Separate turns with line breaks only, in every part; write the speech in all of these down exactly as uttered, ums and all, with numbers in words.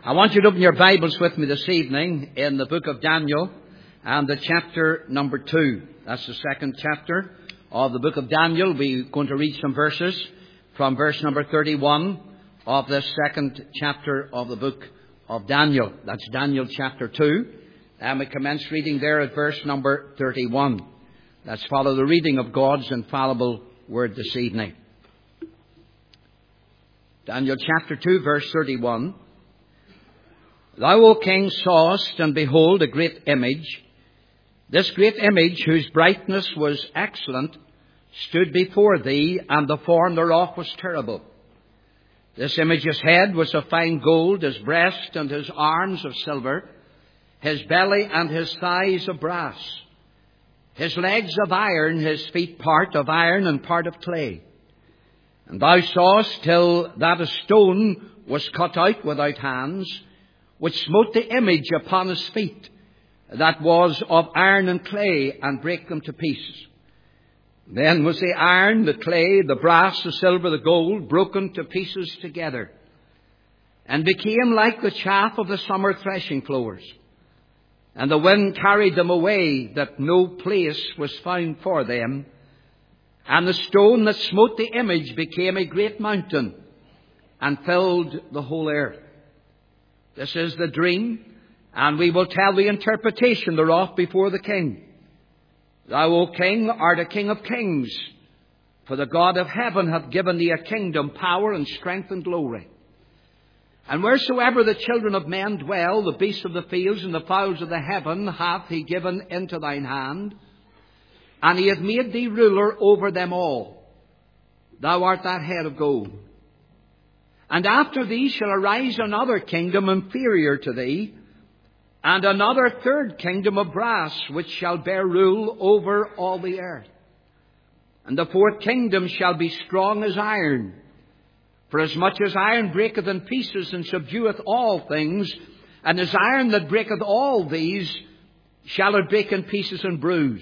I want you to open your Bibles with me this evening in the book of Daniel and the chapter number two. That's the second chapter of the book of Daniel. We're going to read some verses from verse number thirty-one of the second chapter of the book of Daniel. That's Daniel chapter two. And we commence reading there at verse number thirty-one. Let's follow the reading of God's infallible word this evening. Daniel chapter two, verse thirty-one. Thou, O king, sawest, and behold, a great image. This great image, whose brightness was excellent, stood before thee, and the form thereof was terrible. This image's head was of fine gold, his breast and his arms of silver, his belly and his thighs of brass, his legs of iron, his feet part of iron and part of clay. And thou sawest till that a stone was cut out without hands, which smote the image upon his feet, that was of iron and clay, and brake them to pieces. Then was the iron, the clay, the brass, the silver, the gold, broken to pieces together, and became like the chaff of the summer threshing floors. And the wind carried them away, that no place was found for them. And the stone that smote the image became a great mountain, and filled the whole earth. This is the dream, and we will tell the interpretation thereof before the king. Thou, O king, art a king of kings, for the God of heaven hath given thee a kingdom, power, and strength, and glory. And wheresoever the children of men dwell, the beasts of the fields and the fowls of the heaven hath he given into thine hand, and he hath made thee ruler over them all. Thou art that head of gold. And after thee shall arise another kingdom inferior to thee, and another third kingdom of brass, which shall bear rule over all the earth. And the fourth kingdom shall be strong as iron. For as much as iron breaketh in pieces and subdueth all things, and as iron that breaketh all these, shall it break in pieces and bruise.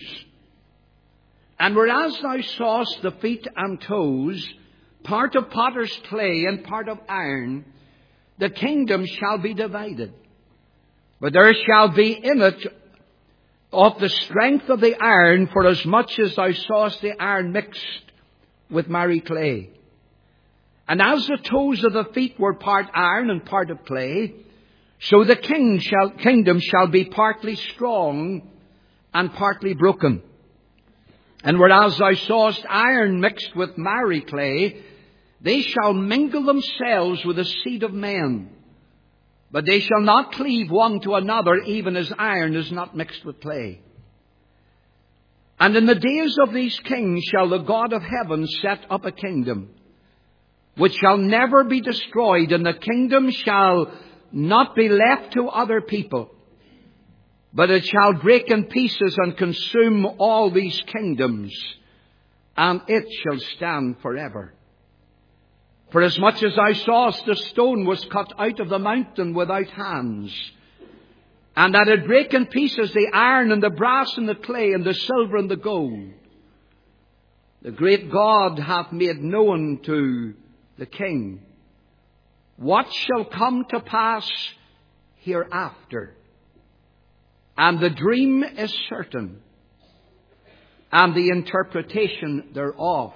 And whereas thou sawest the feet and toes, part of potter's clay and part of iron, the kingdom shall be divided. But there shall be in it of the strength of the iron, for as much as thou sawest the iron mixed with miry clay. And as the toes of the feet were part iron and part of clay, so the king shall, kingdom shall be partly strong and partly broken. And whereas thou sawest iron mixed with miry clay, they shall mingle themselves with the seed of men, but they shall not cleave one to another, even as iron is not mixed with clay. And in the days of these kings shall the God of heaven set up a kingdom, which shall never be destroyed, and the kingdom shall not be left to other people, but it shall break in pieces and consume all these kingdoms, and it shall stand forever. For as much as thou sawest the stone was cut out of the mountain without hands, and that it brake in pieces the iron and the brass and the clay and the silver and the gold, the great God hath made known to the king what shall come to pass hereafter. And the dream is certain, and the interpretation thereof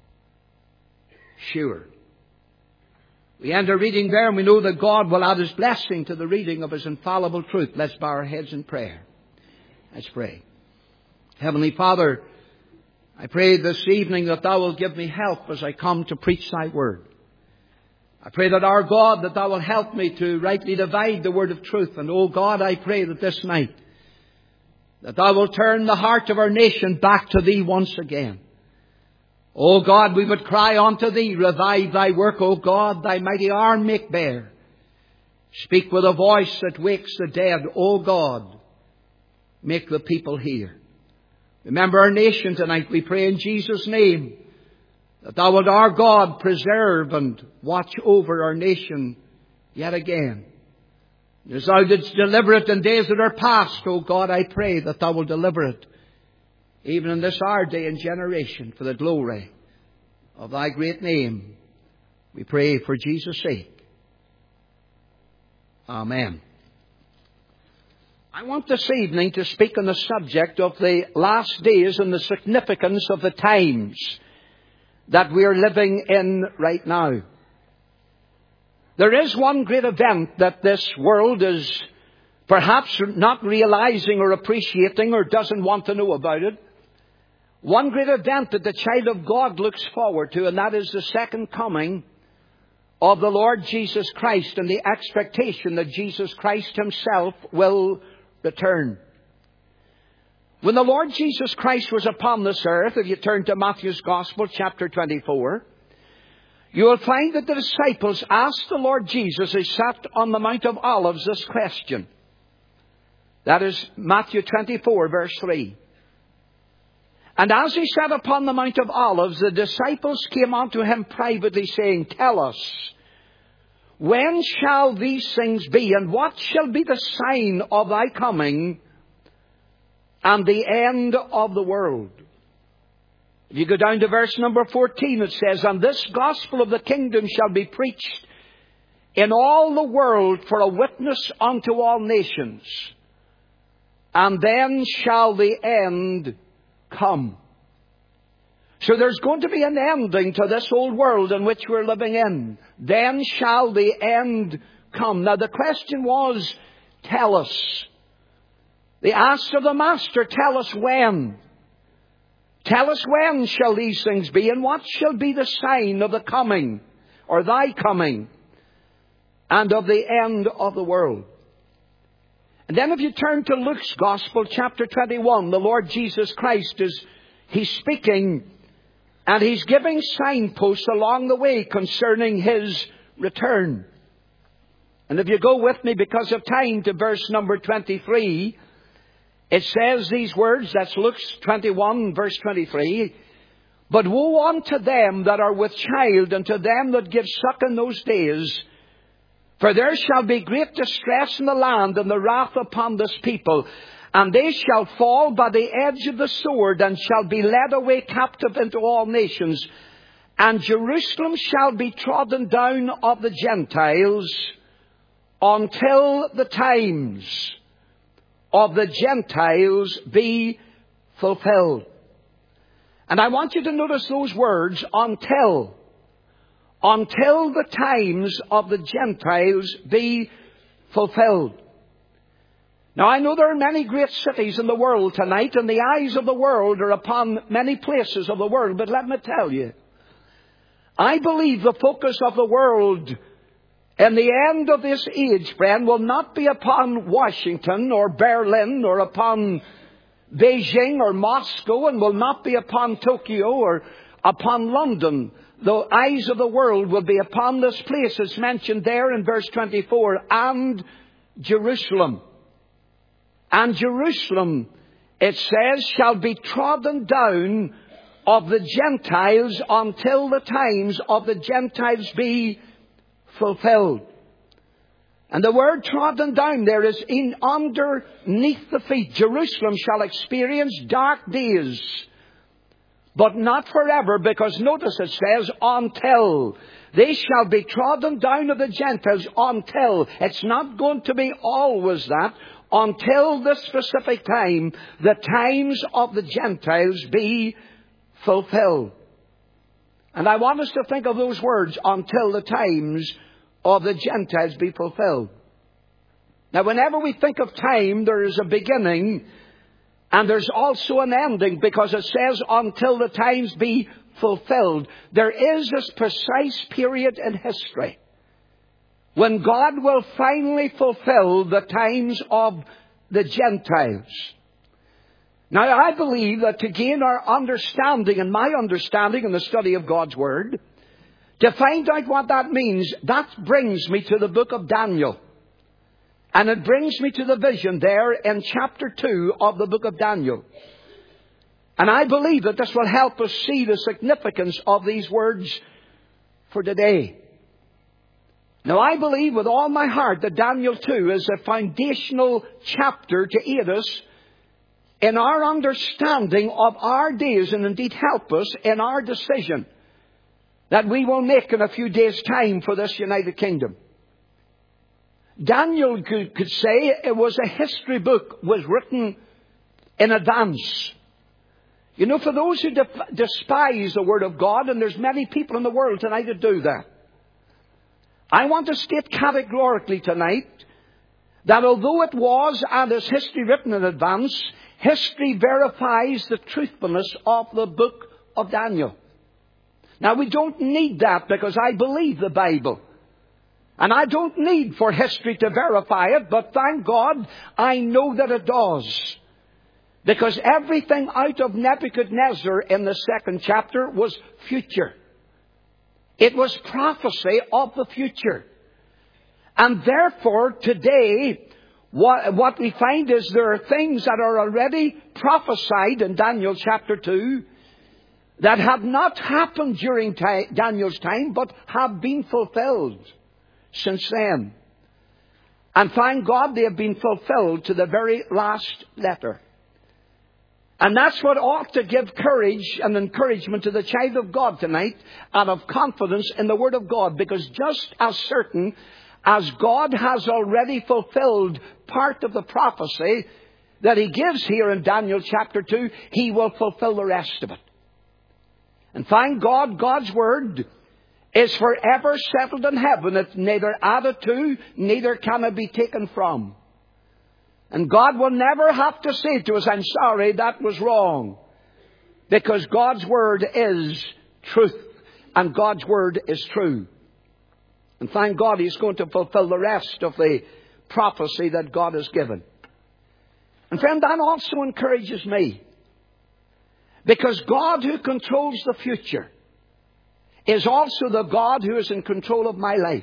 sure. We end our reading there, and we know that God will add his blessing to the reading of his infallible truth. Let's bow our heads in prayer. Let's pray. Heavenly Father, I pray this evening that thou will give me help as I come to preach thy word. I pray that our God, that thou will help me to rightly divide the word of truth. And, oh God, I pray that this night, that thou will turn the heart of our nation back to thee once again. O God, we would cry unto thee, revive thy work, O God, thy mighty arm make bare. Speak with a voice that wakes the dead, O God, make the people hear. Remember our nation tonight, we pray in Jesus' name, that thou wilt, our God, preserve and watch over our nation yet again. As thou didst deliver it in days that are past, O God, I pray that thou wilt deliver it even in this our day and generation, for the glory of thy great name. We pray for Jesus' sake. Amen. I want this evening to speak on the subject of the last days and the significance of the times that we are living in right now. There is one great event that this world is perhaps not realizing or appreciating or doesn't want to know about it. One great event that the child of God looks forward to, and that is the second coming of the Lord Jesus Christ and the expectation that Jesus Christ himself will return. When the Lord Jesus Christ was upon this earth, if you turn to Matthew's Gospel, chapter twenty-four, you will find that the disciples asked the Lord Jesus, as he sat on the Mount of Olives, this question. That is Matthew twenty-four, verse three. And as he sat upon the Mount of Olives, the disciples came unto him privately, saying, Tell us, when shall these things be, and what shall be the sign of thy coming and the end of the world? If you go down to verse number fourteen, it says, And this gospel of the kingdom shall be preached in all the world for a witness unto all nations, and then shall the end come. So there's going to be an ending to this old world in which we're living in. Then shall the end come. Now the question was, tell us. They asked of the Master, tell us when. Tell us when shall these things be, and what shall be the sign of the coming, or thy coming, and of the end of the world. And then if you turn to Luke's Gospel, chapter twenty-one, the Lord Jesus Christ is, he's speaking, and he's giving signposts along the way concerning his return. And if you go with me, because of time, to verse number twenty-three, it says these words, that's Luke twenty-one, verse twenty-three, But woe unto them that are with child, and to them that give suck in those days, for there shall be great distress in the land, and the wrath upon this people. And they shall fall by the edge of the sword, and shall be led away captive into all nations. And Jerusalem shall be trodden down of the Gentiles, until the times of the Gentiles be fulfilled. And I want you to notice those words, until. Until the times of the Gentiles be fulfilled. Now I know there are many great cities in the world tonight, and the eyes of the world are upon many places of the world. But let me tell you, I believe the focus of the world in the end of this age, friend, will not be upon Washington or Berlin or upon Beijing or Moscow, and will not be upon Tokyo or upon London. The eyes of the world will be upon this place, as mentioned there in verse twenty-four, and Jerusalem. And Jerusalem, it says, shall be trodden down of the Gentiles until the times of the Gentiles be fulfilled. And the word trodden down there is in underneath the feet. Jerusalem shall experience dark days, but not forever, because notice it says, until. They shall be trodden down of the Gentiles until. It's not going to be always that. Until this specific time, the times of the Gentiles be fulfilled. And I want us to think of those words, until the times of the Gentiles be fulfilled. Now, whenever we think of time, there is a beginning and there's also an ending, because it says until the times be fulfilled. There is this precise period in history when God will finally fulfill the times of the Gentiles. Now, I believe that to gain our understanding, and my understanding in the study of God's Word, to find out what that means, that brings me to the book of Daniel. And it brings me to the vision there in chapter two of the book of Daniel. And I believe that this will help us see the significance of these words for today. Now, I believe with all my heart that Daniel two is a foundational chapter to aid us in our understanding of our days, and indeed help us in our decision that we will make in a few days' time for this United Kingdom.
Daniel could, could say it was a history book, was written in advance. You know, for those who def- despise the Word of God, and there's many people in the world tonight that do that, I want to state categorically tonight that although it was and is history written in advance, history verifies the truthfulness of the book of Daniel. Now, we don't need that because I believe the Bible. And I don't need for history to verify it, but thank God I know that it does. Because everything out of Nebuchadnezzar in the second chapter was future. It was prophecy of the future. And therefore, today, what, what we find is there are things that are already prophesied in Daniel chapter two that have not happened during t- Daniel's time, but have been fulfilled since then. And thank God they have been fulfilled to the very last letter. And that's what ought to give courage and encouragement to the child of God tonight, and of confidence in the Word of God. Because just as certain as God has already fulfilled part of the prophecy that He gives here in Daniel chapter two, He will fulfill the rest of it. And thank God, God's Word is forever settled in heaven. It's neither added to, neither can it be taken from. And God will never have to say to us, I'm sorry, that was wrong. Because God's Word is truth. And God's Word is true. And thank God He's going to fulfill the rest of the prophecy that God has given. And friend, that also encourages me. Because God, who controls the future, is also the God who is in control of my life.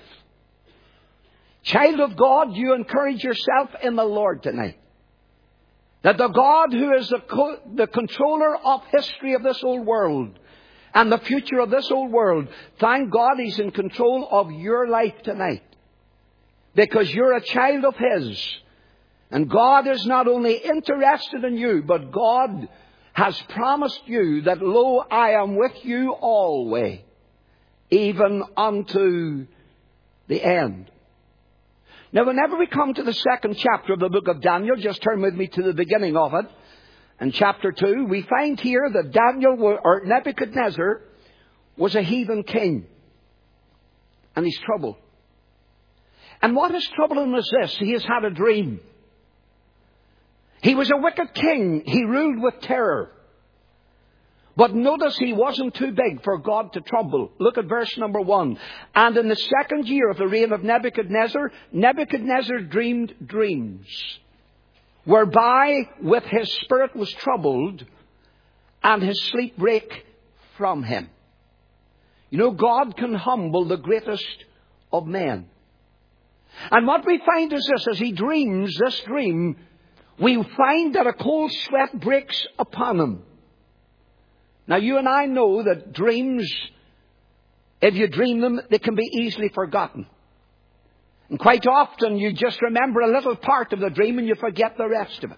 Child of God, you encourage yourself in the Lord tonight. That the God who is the, co- the controller of history of this old world and the future of this old world, thank God He's in control of your life tonight. Because you're a child of His. And God is not only interested in you, but God has promised you that, lo, I am with you always, even unto the end. Now, whenever we come to the second chapter of the book of Daniel, just turn with me to the beginning of it. In chapter two, we find here that Daniel, or Nebuchadnezzar, was a heathen king. And he's troubled. And what is troubling him is this: he has had a dream. He was a wicked king. He ruled with terror. But notice he wasn't too big for God to trouble. Look at verse number one. And in the second year of the reign of Nebuchadnezzar, Nebuchadnezzar dreamed dreams, whereby with his spirit was troubled, and his sleep brake from him. You know, God can humble the greatest of men. And what we find is this: as he dreams this dream, we find that a cold sweat breaks upon him. Now, you and I know that dreams, if you dream them, they can be easily forgotten. And quite often you just remember a little part of the dream and you forget the rest of it.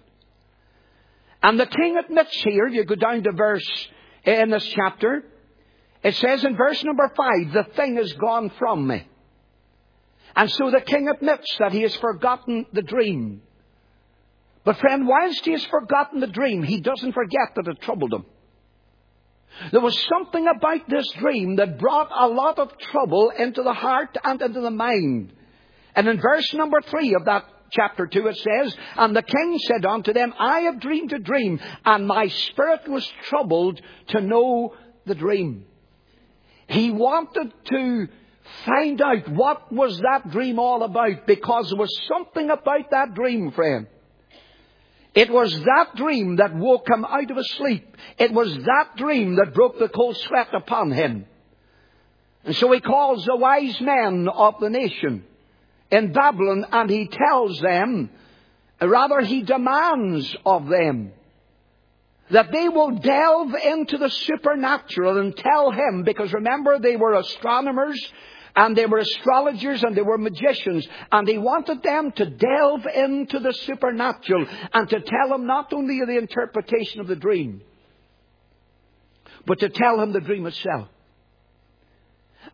And the king admits here, you go down to verse, in this chapter, it says in verse number five, the thing is gone from me. And so the king admits that he has forgotten the dream. But friend, whilst he has forgotten the dream, he doesn't forget that it troubled him. There was something about this dream that brought a lot of trouble into the heart and into the mind. And in verse number three of that chapter two it says, and the king said unto them, I have dreamed a dream, and my spirit was troubled to know the dream. He wanted to find out what was that dream all about, because there was something about that dream, friend. It was that dream that woke him out of his sleep. It was that dream that broke the cold sweat upon him. And so he calls the wise men of the nation in Babylon, and he tells them, rather he demands of them, that they will delve into the supernatural and tell him, because remember, they were astronomers, and they were astrologers, and they were magicians. And he wanted them to delve into the supernatural and to tell him not only the interpretation of the dream, but to tell him the dream itself.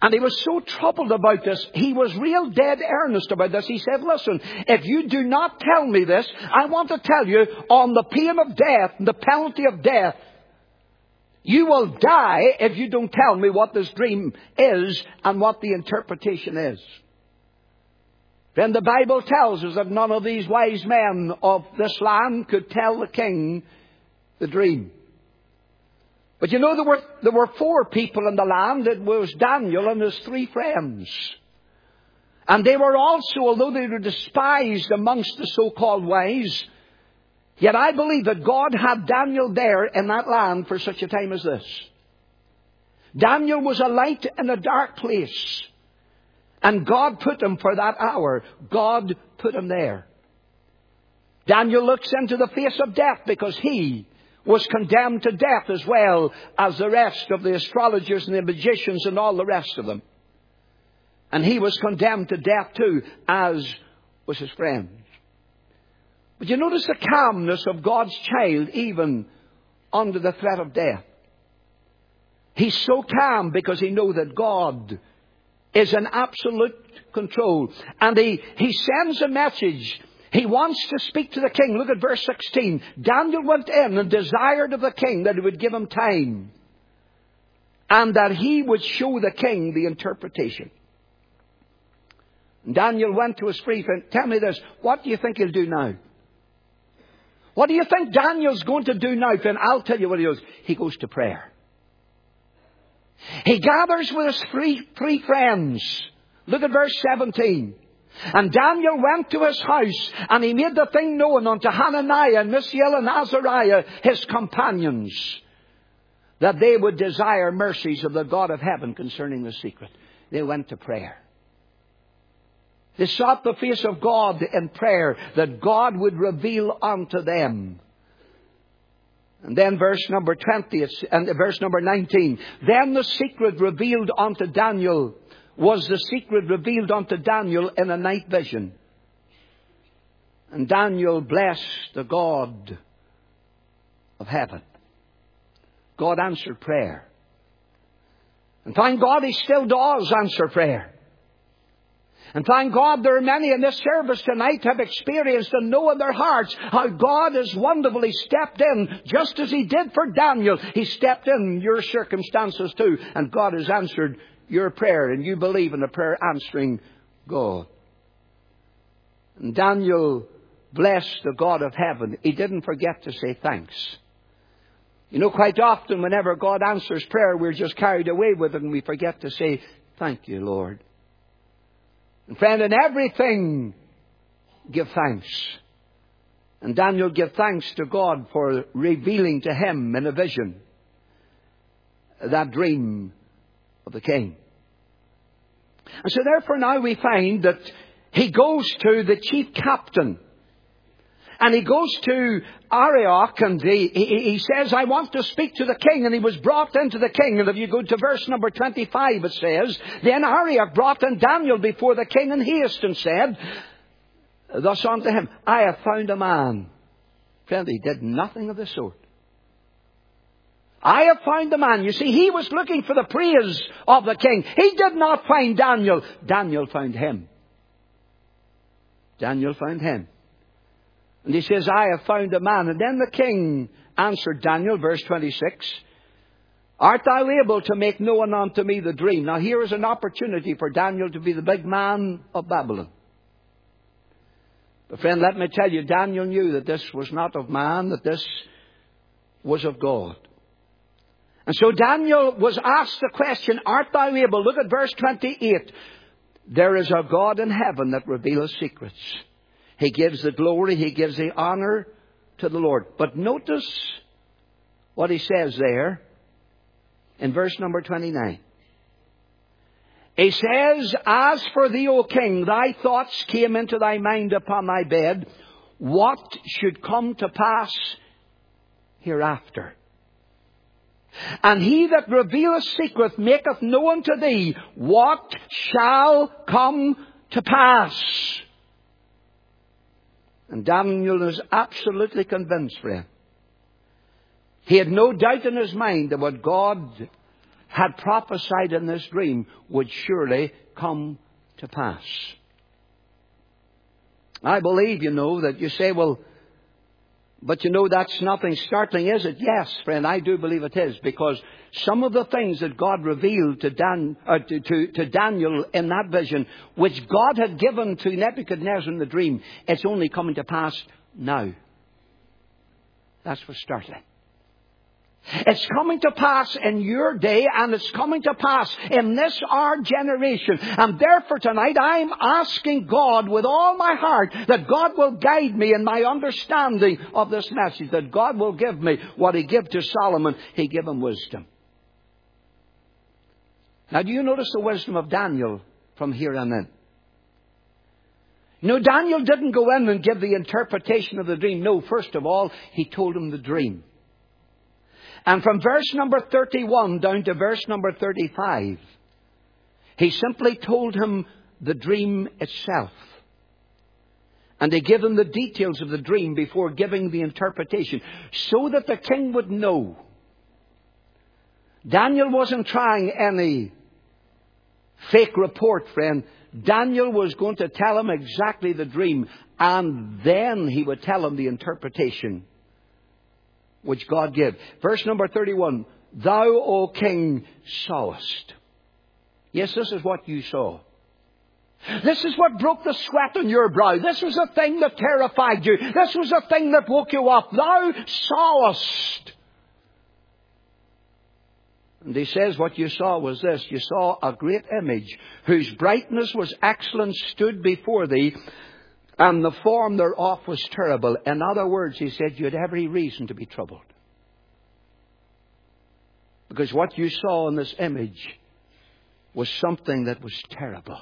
And he was so troubled about this. He was real dead earnest about this. He said, listen, if you do not tell me this, I want to tell you, on the pain of death, the penalty of death, you will die if you don't tell me what this dream is and what the interpretation is. Then the Bible tells us that none of these wise men of this land could tell the king the dream. But you know, there were, there were four people in the land. It was Daniel and his three friends. And they were also, although they were despised amongst the so-called wise, yet I believe that God had Daniel there in that land for such a time as this. Daniel was a light in a dark place. And God put him for that hour. God put him there. Daniel looks into the face of death because he was condemned to death as well as the rest of the astrologers and the magicians and all the rest of them. And he was condemned to death too, as was his friend. But you notice the calmness of God's child even under the threat of death. He's so calm because he knows that God is in absolute control. And he, he sends a message. He wants to speak to the king. Look at verse sixteen. Daniel went in and desired of the king that he would give him time, and that he would show the king the interpretation. And Daniel went to his free friend. Tell me this. What do you think he'll do now? What do you think Daniel's going to do now? Then I'll tell you what he does. He goes to prayer. He gathers with his three, three friends. Look at verse seventeen. And Daniel went to his house, and he made the thing known unto Hananiah and Mishael and Azariah, his companions, that they would desire mercies of the God of heaven concerning the secret. They went to prayer. They sought the face of God in prayer, that God would reveal unto them. And then verse number twenty, and verse number nineteen. Then the secret revealed unto Daniel was the secret revealed unto Daniel in a night vision. And Daniel blessed the God of heaven. God answered prayer. And thank God He still does answer prayer. And thank God there are many in this service tonight have experienced and know in their hearts how God has wonderfully stepped in, just as He did for Daniel. He stepped in your circumstances too, and God has answered your prayer, and you believe in a prayer answering God. And Daniel blessed the God of heaven. He didn't forget to say thanks. You know, quite often whenever God answers prayer, we're just carried away with it and we forget to say, thank you, Lord. And friend, in everything, give thanks. And Daniel gave thanks to God for revealing to him in a vision that dream of the king. And so therefore now we find that he goes to the chief captain. And he goes to Arioch, and he, he, he says, I want to speak to the king. And he was brought into the king. And if you go to verse number twenty-five, it says, Then Arioch brought in Daniel before the king in haste, and said thus unto him, I have found a man. Friend, he did nothing of the sort. I have found a man. You see, he was looking for the praise of the king. He did not find Daniel. Daniel found him. Daniel found him. And he says, I have found a man. And then the king answered Daniel, verse twenty-six, Art thou able to make known unto me the dream? Now here is an opportunity for Daniel to be the big man of Babylon. But friend, let me tell you, Daniel knew that this was not of man, that this was of God. And so Daniel was asked the question, Art thou able? Look at verse twenty-eight. There is a God in heaven that reveals secrets. He gives the glory, He gives the honor to the Lord. But notice what he says there in verse number twenty-nine. He says, As for thee, O king, thy thoughts came into thy mind upon thy bed, what should come to pass hereafter. And he that revealeth secrets maketh known to thee what shall come to pass. And Daniel is absolutely convinced, friend. He had no doubt in his mind that what God had prophesied in this dream would surely come to pass. I believe, you know, that you say, well, but you know, that's nothing startling, is it? Yes, friend, I do believe it is, because some of the things that God revealed to, Dan, uh, to, to, to Daniel in that vision, which God had given to Nebuchadnezzar in the dream, it's only coming to pass now. That's what's startling. It's coming to pass in your day, and it's coming to pass in this our generation. And therefore tonight I'm asking God with all my heart that God will guide me in my understanding of this message, that God will give me what He gave to Solomon. He gave him wisdom. Now, do you notice the wisdom of Daniel from here on in? You know, Daniel didn't go in and give the interpretation of the dream. No, first of all, he told him the dream. And from verse number thirty-one down to verse number thirty-five, he simply told him the dream itself. And he gave him the details of the dream before giving the interpretation, so that the king would know. Daniel wasn't trying any fake report, friend. Daniel was going to tell him exactly the dream, and then he would tell him the interpretation which God gave. Verse number thirty-one. Thou, O king, sawest. Yes, this is what you saw. This is what broke the sweat on your brow. This was the thing that terrified you. This was the thing that woke you up. Thou sawest. And he says what you saw was this. You saw a great image whose brightness was excellent stood before thee, and the form thereof was terrible. In other words, he said, you had every reason to be troubled. Because what you saw in this image was something that was terrible.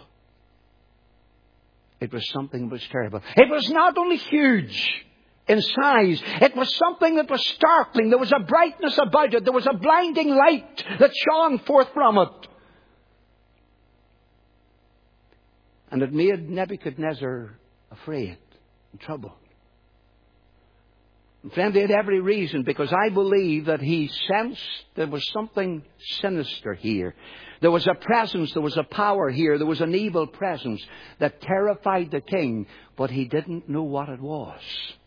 It was something that was terrible. It was not only huge in size, it was something that was startling. There was a brightness about it. There was a blinding light that shone forth from it. And it made Nebuchadnezzar afraid and troubled. And friend, he had every reason, because I believe that he sensed there was something sinister here. There was a presence, there was a power here, there was an evil presence that terrified the king, but he didn't know what it was.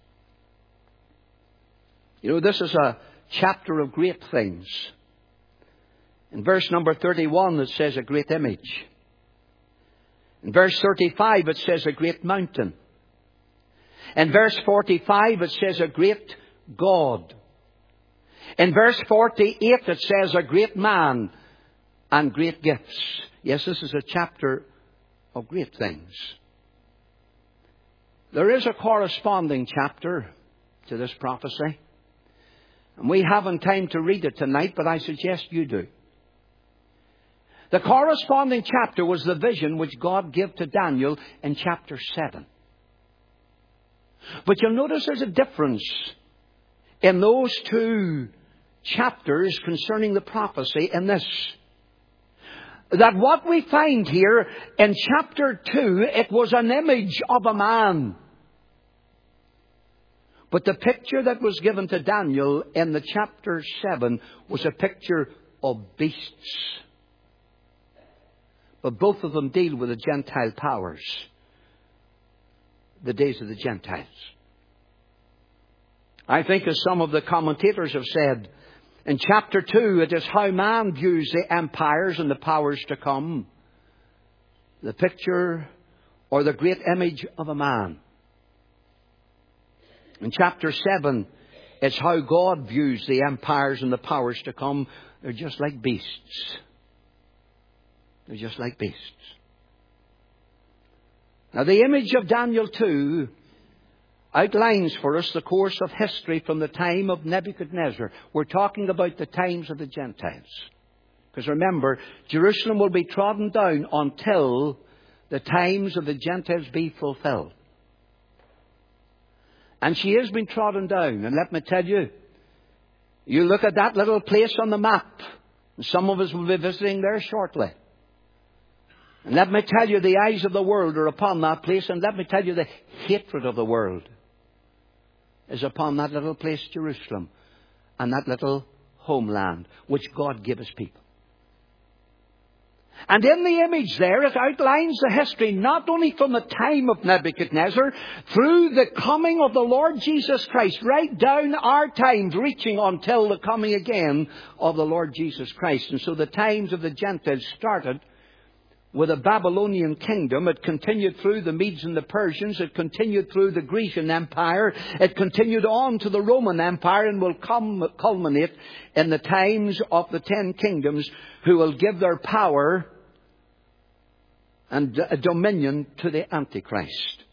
You know, this is a chapter of great things. In verse number thirty-one, it says a great image. In verse thirty-five, it says a great mountain. In verse forty-five, it says a great God. In verse forty-eight, it says a great man and great gifts. Yes, this is a chapter of great things. There is a corresponding chapter to this prophecy. And we haven't time to read it tonight, but I suggest you do. The corresponding chapter was the vision which God gave to Daniel in chapter seven. But you'll notice there's a difference in those two chapters concerning the prophecy in this. That what we find here in chapter two, it was an image of a man. But the picture that was given to Daniel in the chapter seven was a picture of beasts. But both of them deal with the Gentile powers. The days of the Gentiles. I think, as some of the commentators have said, in chapter two, it is how man views the empires and the powers to come. The picture or the great image of a man. In chapter seven, it's how God views the empires and the powers to come. They're just like beasts. They're just like beasts. Now, the image of Daniel two outlines for us the course of history from the time of Nebuchadnezzar. We're talking about the times of the Gentiles. Because remember, Jerusalem will be trodden down until the times of the Gentiles be fulfilled. And she has been trodden down. And let me tell you, you look at that little place on the map, and some of us will be visiting there shortly. And let me tell you, the eyes of the world are upon that place. And let me tell you, the hatred of the world is upon that little place, Jerusalem, and that little homeland which God gave His people. And in the image there, it outlines the history not only from the time of Nebuchadnezzar, through the coming of the Lord Jesus Christ, right down our times, reaching until the coming again of the Lord Jesus Christ. And so the times of the Gentiles started with the Babylonian kingdom. It continued through the Medes and the Persians. It continued through the Grecian Empire. It continued on to the Roman Empire and will come, culminate in the times of the ten kingdoms, who will give their power and dominion to the Antichrist.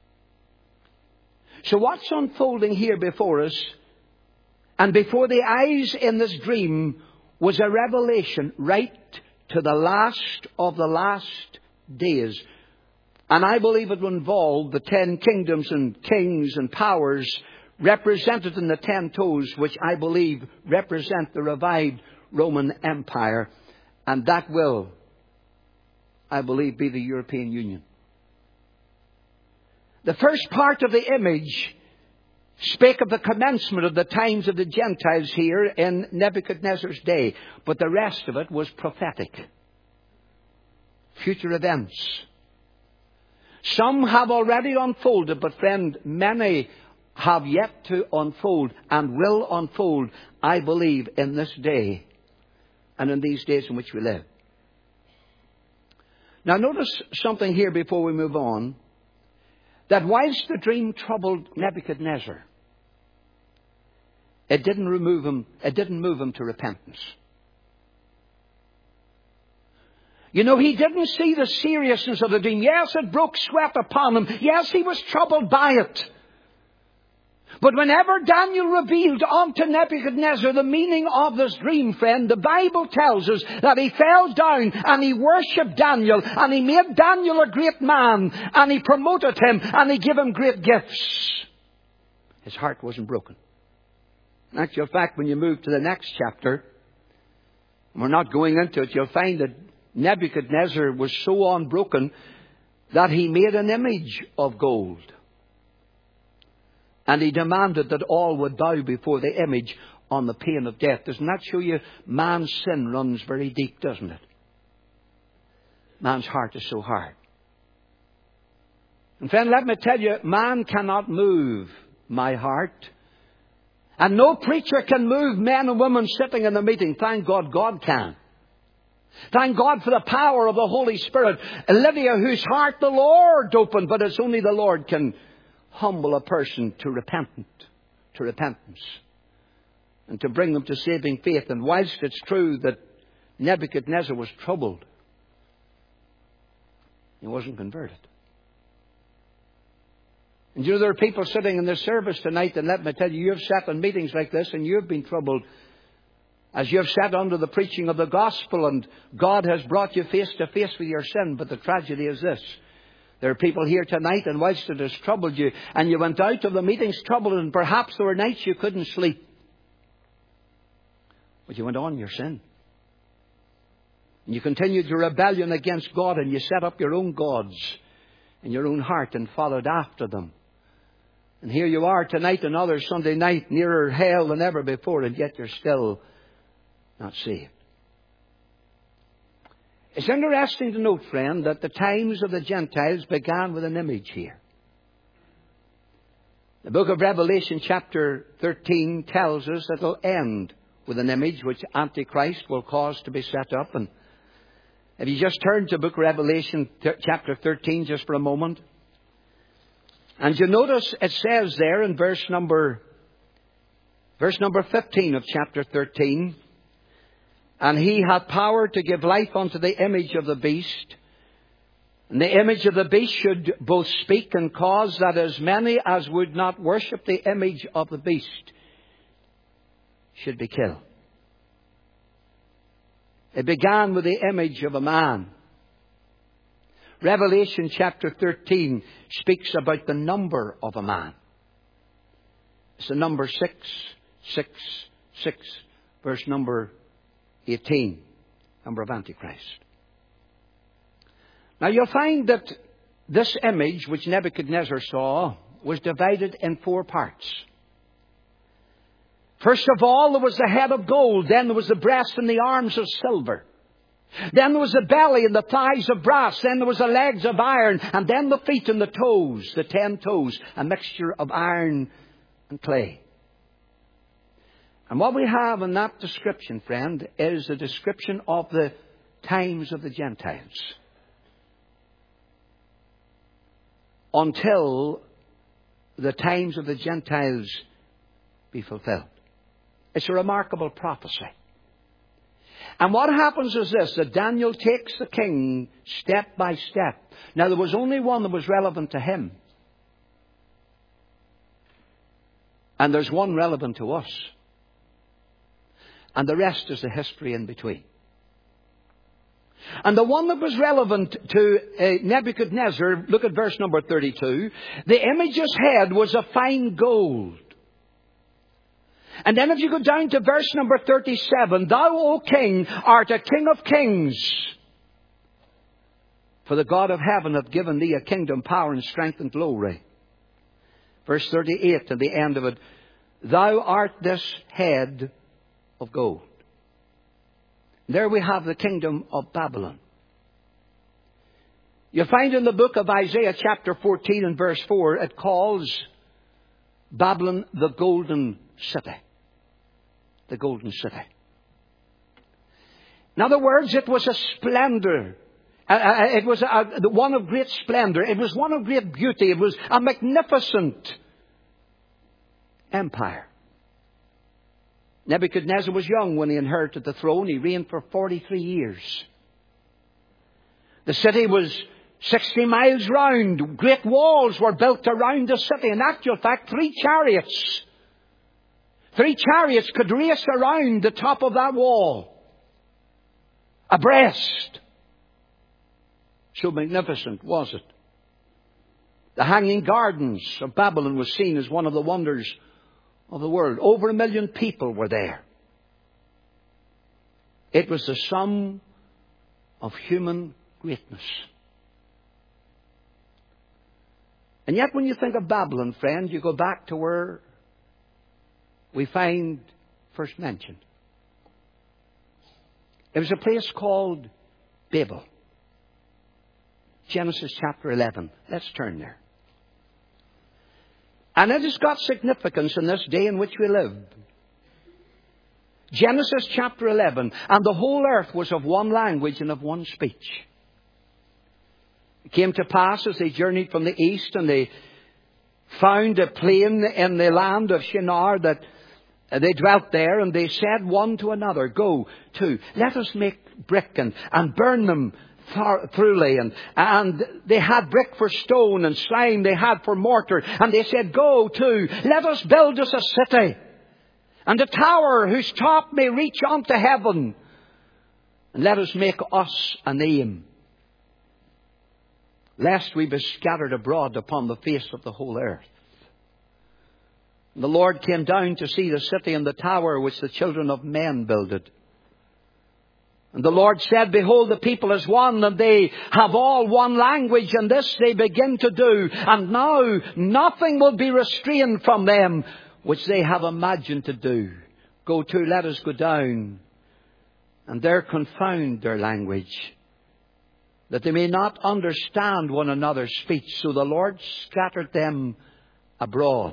So what's unfolding here before us and before the eyes in this dream was a revelation right to the last of the last days. And I believe it will involve the ten kingdoms and kings and powers represented in the ten toes, which I believe represent the revived Roman Empire. And that will, I believe, be the European Union. The first part of the image spake of the commencement of the times of the Gentiles here in Nebuchadnezzar's day. But the rest of it was prophetic. Future events. Some have already unfolded, but friend, many have yet to unfold and will unfold, I believe, in this day and in these days in which we live. Now notice something here before we move on. That whilst the dream troubled Nebuchadnezzar, it didn't remove him, it didn't move him to repentance. You know, he didn't see the seriousness of the dream. Yes, it broke sweat upon him. Yes, he was troubled by it. But whenever Daniel revealed unto Nebuchadnezzar the meaning of this dream, friend, the Bible tells us that he fell down and he worshipped Daniel, and he made Daniel a great man, and he promoted him, and he gave him great gifts. His heart wasn't broken. In actual fact, when you move to the next chapter, and we're not going into it, you'll find that Nebuchadnezzar was so unbroken that he made an image of gold. And he demanded that all would bow before the image on the pain of death. Doesn't that show you man's sin runs very deep, doesn't it? Man's heart is so hard. And friend, let me tell you, man cannot move my heart. And no preacher can move men and women sitting in the meeting. Thank God, God can. Thank God for the power of the Holy Spirit. Lydia, whose heart the Lord opened, but it's only the Lord can humble a person to repentant, to repentance, and to bring them to saving faith. And whilst it's true that Nebuchadnezzar was troubled, he wasn't converted. And you know, there are people sitting in this service tonight, and let me tell you, you've sat in meetings like this and you've been troubled as you've sat under the preaching of the gospel, and God has brought you face to face with your sin. But the tragedy is this. There are people here tonight, and whilst it has troubled you, and you went out of the meetings troubled, and perhaps there were nights you couldn't sleep, but you went on in your sin. And you continued your rebellion against God, and you set up your own gods in your own heart and followed after them. And here you are tonight, another Sunday night, nearer hell than ever before, and yet you're still not saved. It's interesting to note, friend, that the times of the Gentiles began with an image here. The book of Revelation chapter thirteen tells us that it'll end with an image which Antichrist will cause to be set up. And if you just turn to the book of Revelation chapter thirteen just for a moment, and you notice it says there in verse number, verse number fifteen of chapter thirteen, and he hath power to give life unto the image of the beast. And the image of the beast should both speak and cause that as many as would not worship the image of the beast should be killed. It began with the image of a man. Revelation chapter thirteen speaks about the number of a man. It's the number six, six, six, verse number eighteen, number of Antichrist. Now you'll find that this image which Nebuchadnezzar saw was divided in four parts. First of all, there was the head of gold. Then there was the breast and the arms of silver. Then there was the belly and the thighs of brass. Then there was the legs of iron. And then the feet and the toes, the ten toes, a mixture of iron and clay. And what we have in that description, friend, is a description of the times of the Gentiles. Until the times of the Gentiles be fulfilled. It's a remarkable prophecy. And what happens is this, that Daniel takes the king step by step. Now, there was only one that was relevant to him. And there's one relevant to us. And the rest is the history in between. And the one that was relevant to uh, Nebuchadnezzar, look at verse number thirty-two. The image's head was of fine gold. And then if you go down to verse number thirty-seven, Thou, O king, art a king of kings. For the God of heaven hath given thee a kingdom, power, and strength, and glory. Verse thirty-eight, to the end of it. Thou art this head of gold. There we have the kingdom of Babylon. You find in the book of Isaiah chapter fourteen and verse four, it calls Babylon the golden city. The golden city. In other words, it was a splendor. Uh, it was a, one of great splendor. It was one of great beauty. It was a magnificent empire. Nebuchadnezzar was young when he inherited the throne. He reigned for forty-three years. The city was sixty miles round. Great walls were built around the city. In actual fact, three chariots. Three chariots could race around the top of that wall. Abreast. So magnificent was it. The Hanging Gardens of Babylon was seen as one of the wonders of the world. Over a million people were there. It was the sum of human greatness. And yet when you think of Babylon, friend, you go back to where we find first mentioned. It was a place called Babel. Genesis chapter eleven. Let's turn there. And it has got significance in this day in which we live. Genesis chapter eleven. And the whole earth was of one language and of one speech. It came to pass as they journeyed from the east and they found a plain in the land of Shinar that they dwelt there, and they said one to another, Go to, let us make brick and, and burn them thoroughly. And, and they had brick for stone and slime they had for mortar. And they said, Go to, let us build us a city and a tower whose top may reach unto heaven. And let us make us a name, lest we be scattered abroad upon the face of the whole earth. And the Lord came down to see the city and the tower which the children of men builded. And the Lord said, Behold, the people is one, and they have all one language, and this they begin to do. And now nothing will be restrained from them which they have imagined to do. Go to, let us go down, and there confound their language, that they may not understand one another's speech. So the Lord scattered them abroad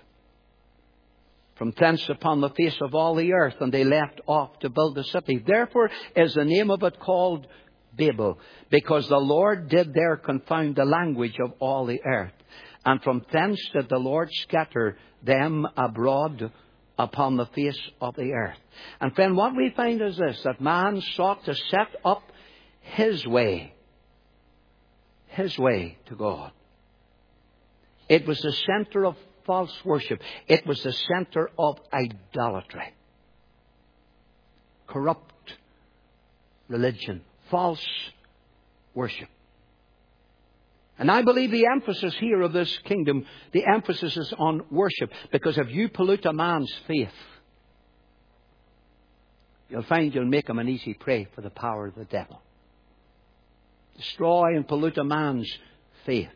from thence upon the face of all the earth, and they left off to build the city. Therefore is the name of it called Babel, because the Lord did there confound the language of all the earth. And from thence did the Lord scatter them abroad upon the face of the earth. And friend, what we find is this, that man sought to set up his way, his way to God. It was the center of false worship. It was the center of idolatry. Corrupt religion. False worship. And I believe the emphasis here of this kingdom, the emphasis is on worship. Because if you pollute a man's faith, you'll find you'll make him an easy prey for the power of the devil. Destroy and pollute a man's faith.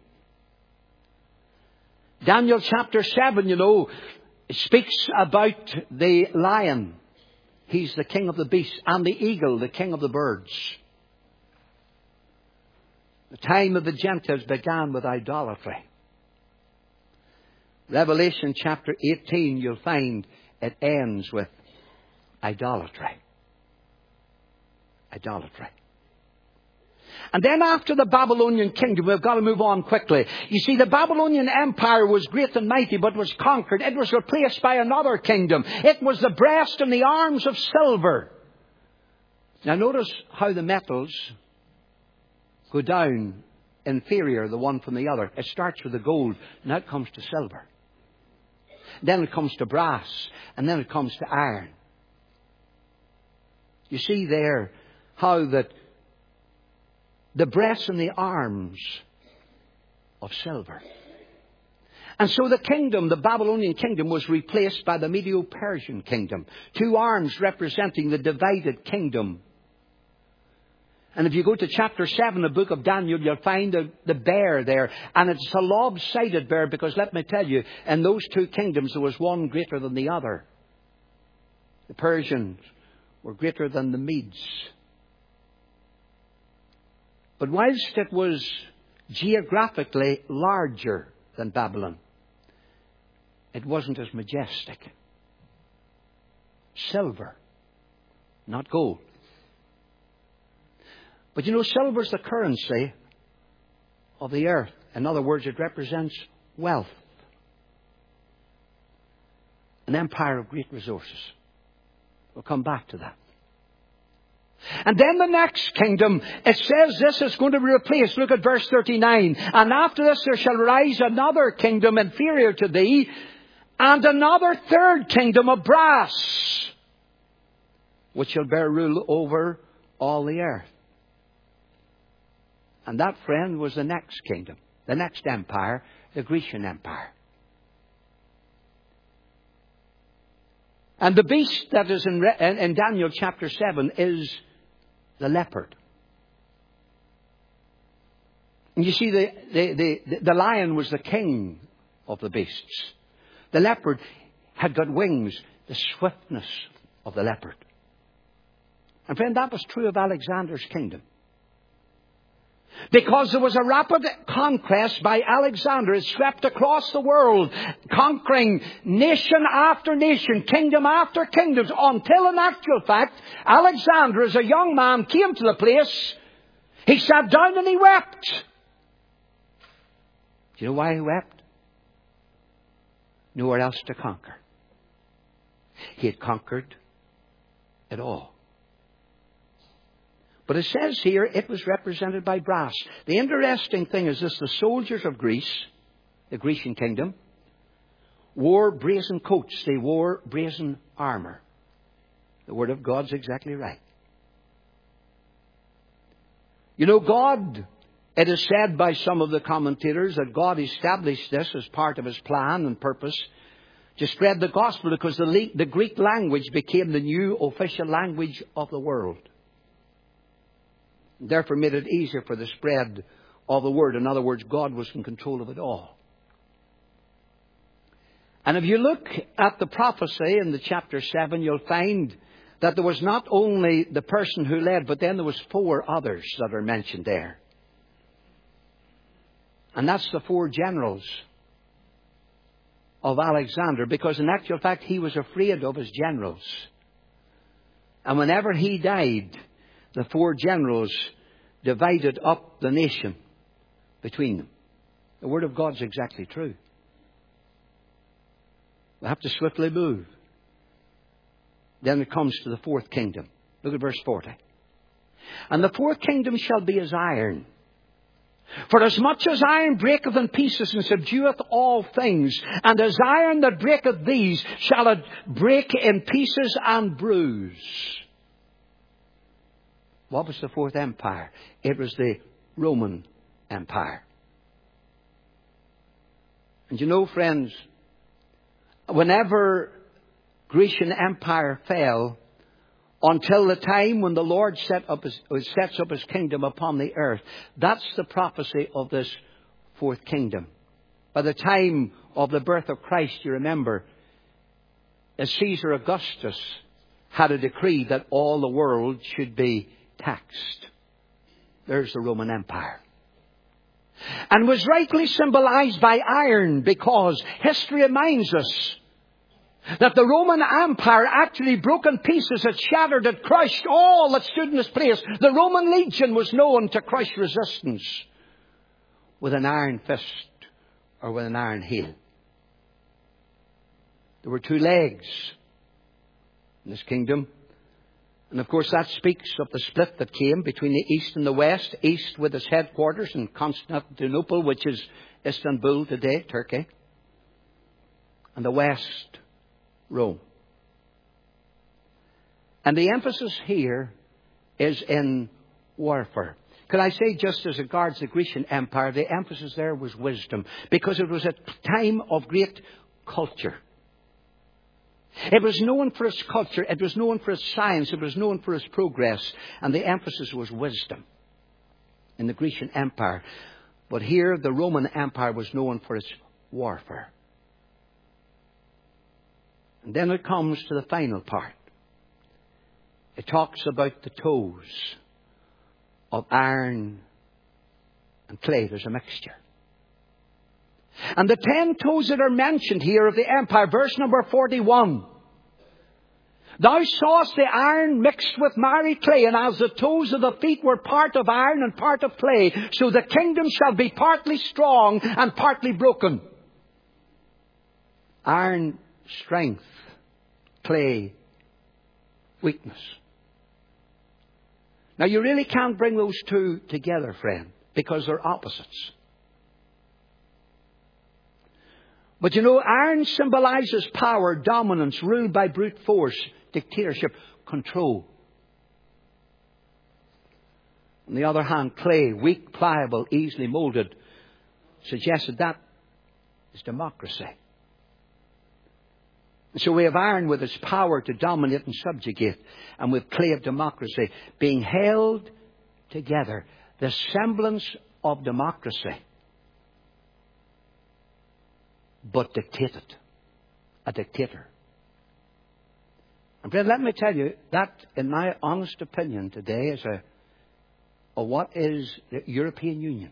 Daniel chapter seven, you know, speaks about the lion. He's the king of the beasts. And the eagle, the king of the birds. The time of the Gentiles began with idolatry. Revelation chapter eighteen, you'll find it ends with idolatry. Idolatry. And then after the Babylonian kingdom, we've got to move on quickly. You see, the Babylonian Empire was great and mighty, but was conquered. It was replaced by another kingdom. It was the breast and the arms of silver. Now notice how the metals go down inferior, the one from the other. It starts with the gold, now it comes to silver. Then it comes to brass, and then it comes to iron. You see there how that the breast and the arms of silver. And so the kingdom, the Babylonian kingdom, was replaced by the Medo-Persian kingdom. Two arms representing the divided kingdom. And if you go to chapter seven of the book of Daniel, you'll find the, the bear there. And it's a lopsided bear because, let me tell you, in those two kingdoms there was one greater than the other. The Persians were greater than the Medes. But whilst it was geographically larger than Babylon, it wasn't as majestic. Silver, not gold. But you know, silver is the currency of the earth. In other words, it represents wealth. An empire of great resources. We'll come back to that. And then the next kingdom, it says this is going to be replaced. Look at verse thirty-nine. And after this there shall rise another kingdom inferior to thee, and another third kingdom of brass, which shall bear rule over all the earth. And that, friend, was the next kingdom, the next empire, the Grecian Empire. And the beast that is in, in Daniel chapter seven is the leopard. And you see, the, the, the, the lion was the king of the beasts. The leopard had got wings, the swiftness of the leopard. And friend, that was true of Alexander's kingdom. Because there was a rapid conquest by Alexander. It swept across the world, conquering nation after nation, kingdom after kingdom, until in actual fact, Alexander, as a young man, came to the place. He sat down and he wept. Do you know why he wept? Nowhere else to conquer. He had conquered it all. But it says here it was represented by brass. The interesting thing is this: the soldiers of Greece, the Grecian kingdom, wore brazen coats. They wore brazen armour. The Word of God's exactly right. You know, God, it is said by some of the commentators that God established this as part of His plan and purpose to spread the gospel, because the, the Greek language became the new official language of the world. Therefore made it easier for the spread of the word. In other words, God was in control of it all. And if you look at the prophecy in the chapter seven, you'll find that there was not only the person who led, but then there was four others that are mentioned there. And that's the four generals of Alexander, because in actual fact he was afraid of his generals. And whenever he died, the four generals divided up the nation between them. The Word of God's exactly true. We have to swiftly move. Then it comes to the fourth kingdom. Look at verse forty. And the fourth kingdom shall be as iron. For as much as iron breaketh in pieces and subdueth all things, and as iron that breaketh these shall it break in pieces and bruise. What was the fourth empire? It was the Roman Empire. And you know, friends, whenever Grecian Empire fell, until the time when the Lord set up his, sets up His kingdom upon the earth, that's the prophecy of this fourth kingdom. By the time of the birth of Christ, you remember, as Caesar Augustus had a decree that all the world should be taxed. There's the Roman Empire. and was rightly symbolized by iron, because history reminds us that the Roman Empire actually broke in pieces. It shattered, it crushed all that stood in its place. The Roman legion was known to crush resistance with an iron fist or with an iron heel. There were two legs in this kingdom. And of course that speaks of the split that came between the East and the West. East with its headquarters in Constantinople, which is Istanbul today, Turkey. And the West, Rome. And the emphasis here is in warfare. Could I say, just as regards the Grecian Empire, the emphasis there was wisdom, because it was a time of great culture. It was known for its culture, it was known for its science, it was known for its progress, and the emphasis was wisdom in the Grecian Empire. But here the Roman Empire was known for its warfare. And then it comes to the final part. It talks about the toes of iron and clay. There's a mixture. And the ten toes that are mentioned here of the empire, verse number forty-one. Thou sawest the iron mixed with miry clay, and as the toes of the feet were part of iron and part of clay, so the kingdom shall be partly strong and partly broken. Iron, strength. Clay, weakness. Now you really can't bring those two together, friend, because they're opposites. But you know, iron symbolizes power, dominance, ruled by brute force, dictatorship, control. On the other hand, clay, weak, pliable, easily molded, suggested that is democracy. So we have iron with its power to dominate and subjugate, and with clay of democracy being held together. The semblance of democracy, but dictated. A dictator. And friend, let me tell you, that, in my honest opinion today, is a, a what is the European Union.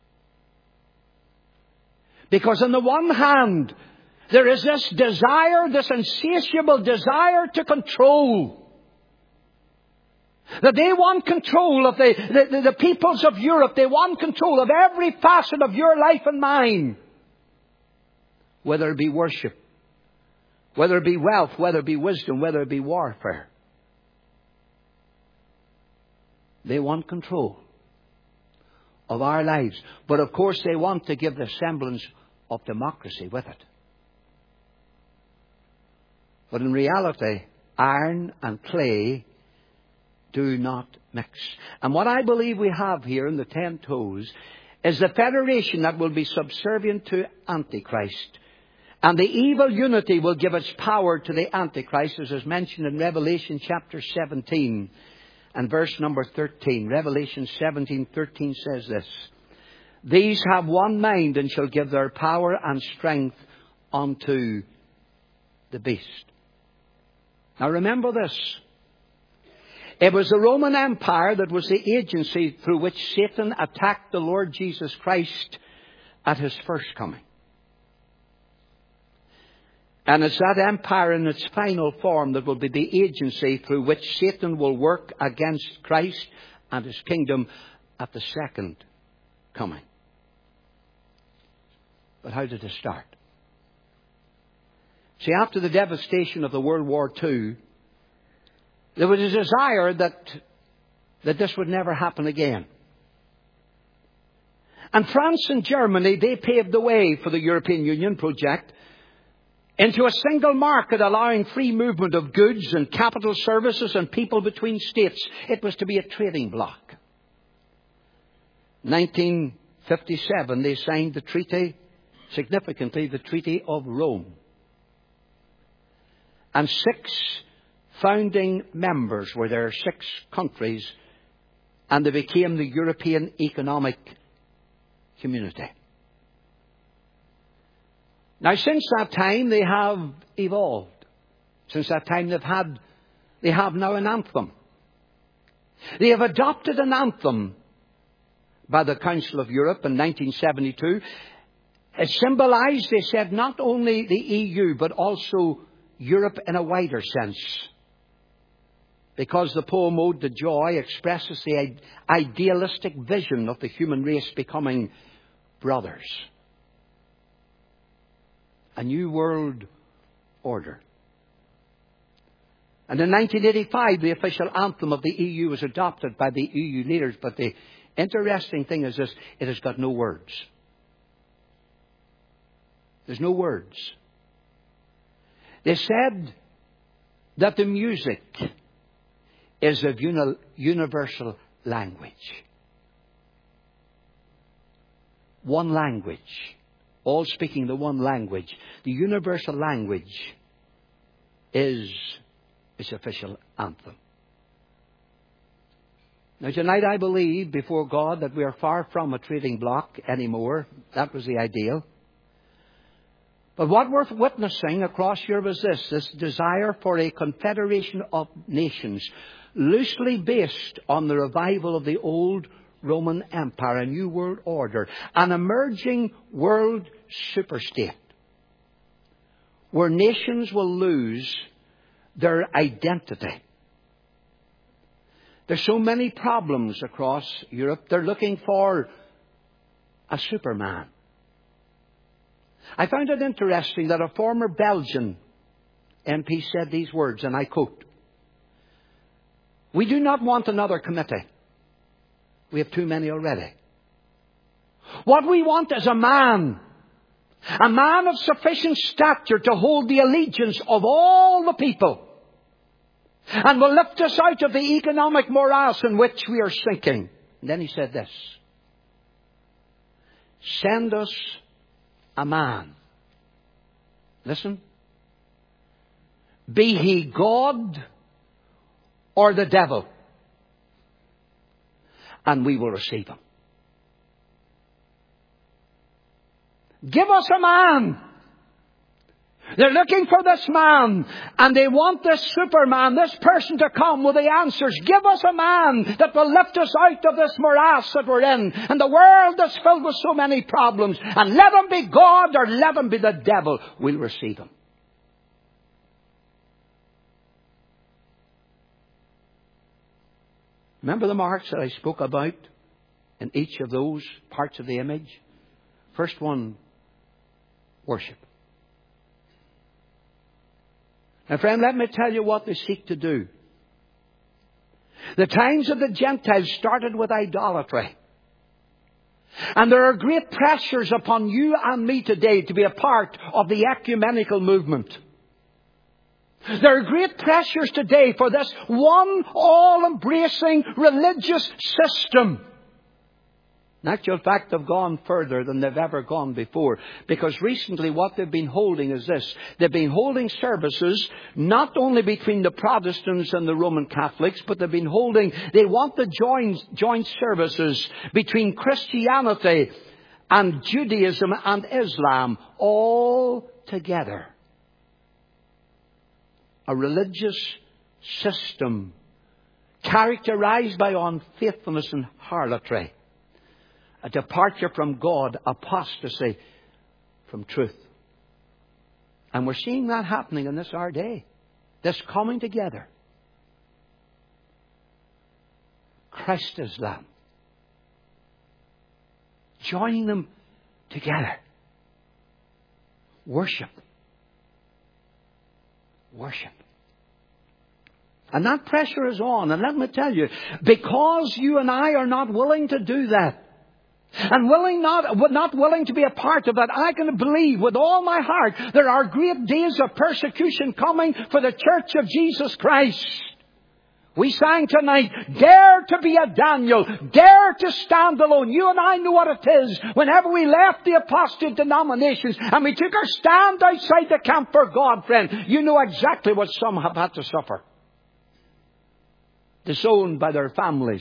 Because on the one hand, there is this desire, this insatiable desire to control. That they want control of the, the, the peoples of Europe. They want control of every facet of your life and mine. Whether it be worship, whether it be wealth, whether it be wisdom, whether it be warfare. They want control of our lives. But of course they want to give the semblance of democracy with it. But in reality, iron and clay do not mix. And what I believe we have here in the ten toes is the federation that will be subservient to Antichrist. And the evil unity will give its power to the Antichrist, as is mentioned in Revelation chapter seventeen and verse number thirteen. Revelation seventeen thirteen says this. These have one mind and shall give their power and strength unto the beast. Now remember this. It was the Roman Empire that was the agency through which Satan attacked the Lord Jesus Christ at his first coming. And it's that empire in its final form that will be the agency through which Satan will work against Christ and his kingdom at the second coming. But how did it start? See, after the devastation of the World War Two, there was a desire that, that this would never happen again. And France and Germany, they paved the way for the European Union project into a single market allowing free movement of goods and capital, services and people between states. It was to be a trading bloc. nineteen fifty-seven, they signed the treaty, significantly the Treaty of Rome. And six founding members were there, six countries, and they became the European Economic Community. Now, since that time, they have evolved. Since that time, they've had, they have now an anthem. They have adopted an anthem by the Council of Europe in nineteen seventy-two. It symbolized, they said, not only the E U, but also Europe in a wider sense. Because the poem Ode to Joy expresses the idealistic vision of the human race becoming brothers. A new world order. And in nineteen eighty-five, the official anthem of the E U was adopted by the E U leaders. But the interesting thing is this, it has got no words. There's no words. They said that the music is of uni- universal language. One language. All speaking the one language. The universal language is its official anthem. Now tonight I believe before God that we are far from a trading bloc anymore. That was the ideal. But what we're witnessing across Europe is this, this desire for a confederation of nations, loosely based on the revival of the old Roman Empire, a new world order, an emerging world superstate, where nations will lose their identity. There's so many problems across Europe. They're looking for a Superman. I found it interesting that a former Belgian M P said these words, and I quote, "We do not want another committee. We have too many already. What we want is a man, a man of sufficient stature to hold the allegiance of all the people and will lift us out of the economic morass in which we are sinking." And then he said this, "Send us a man." Listen. "Be he God or the devil, and we will receive him." Give us a man. They're looking for this man, and they want this Superman, this person to come with the answers. Give us a man that will lift us out of this morass that we're in, and the world that's filled with so many problems. And let him be God or let him be the devil. We'll receive him. Remember the marks that I spoke about in each of those parts of the image? First one, worship. Now, friend, let me tell you what they seek to do. The times of the Gentiles started with idolatry. And there are great pressures upon you and me today to be a part of the ecumenical movement. There are great pressures today for this one all-embracing religious system. In actual fact, they've gone further than they've ever gone before. Because recently what they've been holding is this. They've been holding services not only between the Protestants and the Roman Catholics, but they've been holding, they want the joint, joint services between Christianity and Judaism and Islam all together. A religious system characterized by unfaithfulness and harlotry. A departure from God, apostasy from truth. And we're seeing that happening in this our day. This coming together. Christ Islam. Joining them together. Worship. Worship. And that pressure is on. And let me tell you, because you and I are not willing to do that, and willing not, not willing to be a part of it, I can believe with all my heart there are great days of persecution coming for the Church of Jesus Christ. We sang tonight, dare to be a Daniel, dare to stand alone. You and I know what it is. Whenever we left the apostate denominations and we took our stand outside the camp for God, friend, you know exactly what some have had to suffer. Disowned by their families.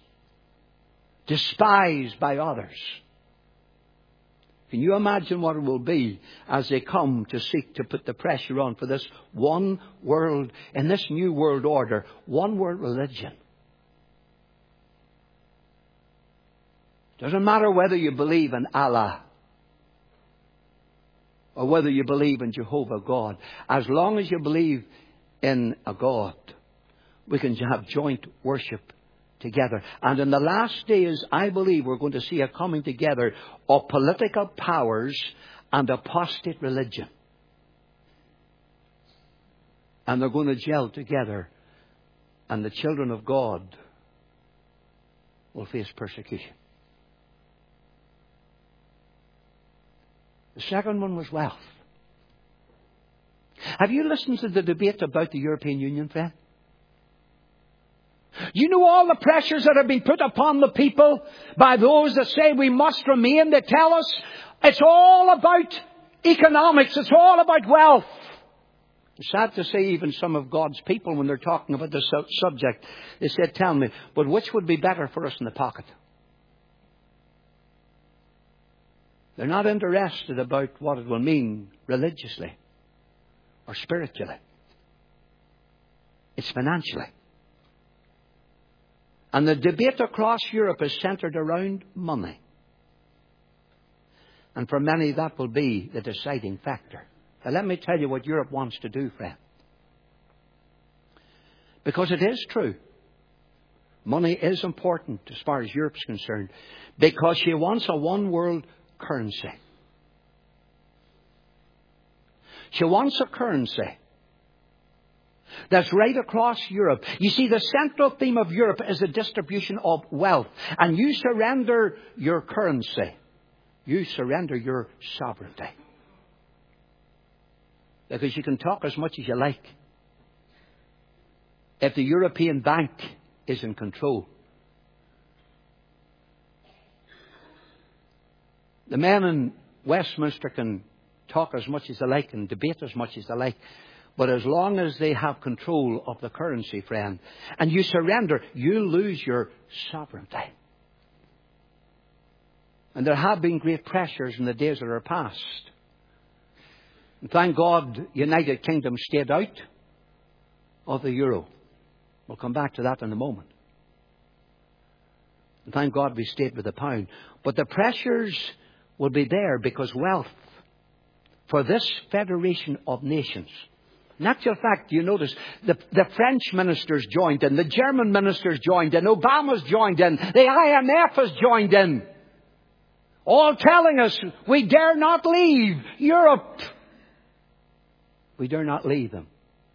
Despised by others. Can you imagine what it will be as they come to seek to put the pressure on for this one world, in this new world order, one world religion? Doesn't matter whether you believe in Allah or whether you believe in Jehovah God. As long as you believe in a God, we can have joint worship together. And in the last days, I believe we're going to see a coming together of political powers and apostate religion. And they're going to gel together. And the children of God will face persecution. The second one was wealth. Have you listened to the debate about the European Union, friend? You know all the pressures that have been put upon the people by those that say we must remain. They tell us it's all about economics. It's all about wealth. It's sad to say even some of God's people, when they're talking about this subject, they said, tell me, but which would be better for us in the pocket? They're not interested about what it will mean religiously or spiritually. It's financially. And the debate across Europe is centered around money. And for many, that will be the deciding factor. Now, let me tell you what Europe wants to do, friend. Because it is true. Money is important as far as Europe's concerned. Because she wants a one-world currency. She wants a currency that's right across Europe. You see, the central theme of Europe is the distribution of wealth. And you surrender your currency. You surrender your sovereignty. Because you can talk as much as you like. If the European Bank is in control, the men in Westminster can talk as much as they like and debate as much as they like. But as long as they have control of the currency, friend, and you surrender, you lose your sovereignty. And there have been great pressures in the days that are past. And thank God, United Kingdom stayed out of the euro. We'll come back to that in a moment. And thank God we stayed with the pound. But the pressures will be there because wealth for this federation of nations. In actual fact, you notice the, the French ministers joined in, the German ministers joined in, Obama's joined in, the I M F has joined in. All telling us we dare not leave Europe. We dare not leave them.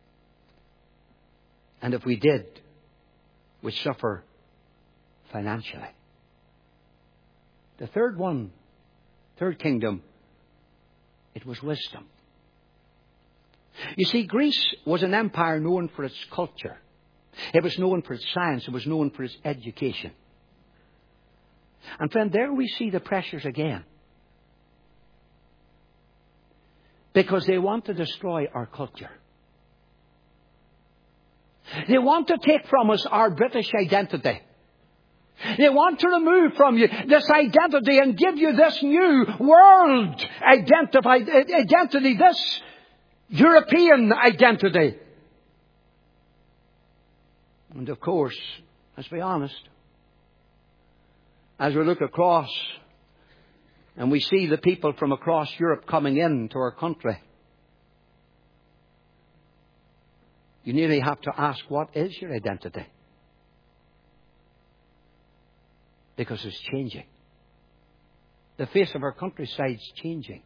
And if we did, we'd suffer financially. The third one, third kingdom, it was wisdom. You see, Greece was an empire known for its culture. It was known for its science. It was known for its education. And friend, there we see the pressures again. Because they want to destroy our culture. They want to take from us our British identity. They want to remove from you this identity and give you this new world identity, this European identity. And of course, let's be honest, as we look across and we see the people from across Europe coming into our country, you nearly have to ask, what is your identity? Because it's changing. The face of our countryside is changing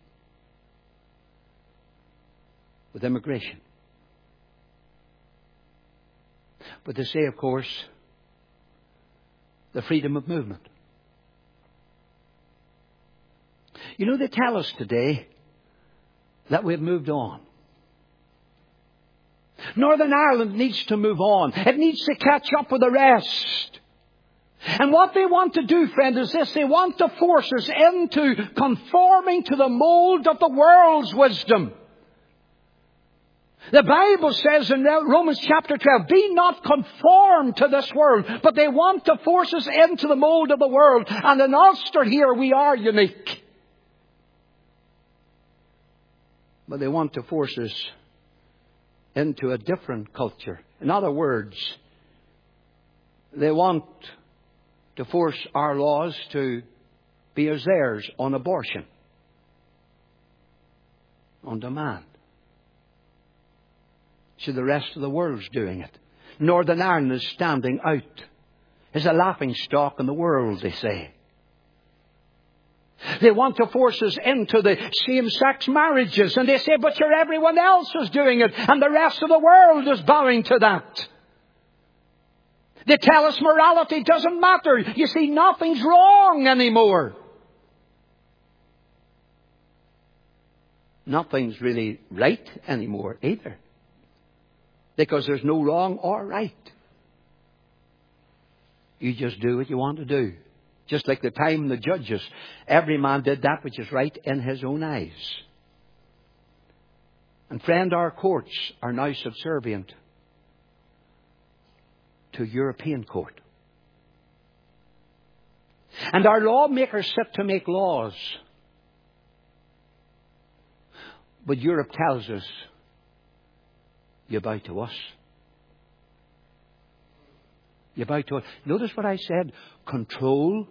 with immigration. But they say, of course, the freedom of movement. You know, they tell us today that we've moved on. Northern Ireland needs to move on. It needs to catch up with the rest. And what they want to do, friend, is this. They want to force us into conforming to the mold of the world's wisdom. The Bible says in Romans chapter twelve, be not conformed to this world. But they want to force us into the mold of the world. And in Ulster here, we are unique. But they want to force us into a different culture. In other words, they want to force our laws to be as theirs on abortion. On demand. So the rest of the world's doing it. Northern Ireland is standing out as a laughing stock in the world, they say. They want to force us into the same-sex marriages. And they say, but sure, everyone else is doing it. And the rest of the world is bowing to that. They tell us morality doesn't matter. You see, nothing's wrong anymore. Nothing's really right anymore either. Because there's no wrong or right. You just do what you want to do. Just like the time the judges. Every man did that which is right in his own eyes. And friend, our courts are now subservient to European court. And our lawmakers sit to make laws. But Europe tells us, you bow to us. You bow to us. Notice what I said. Control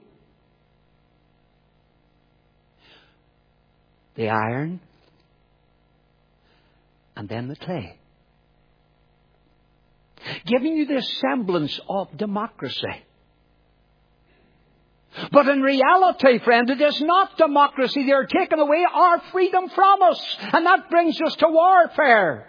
the iron and then the clay. Giving you the semblance of democracy. But in reality, friend, it is not democracy. They are taking away our freedom from us. And that brings us to warfare.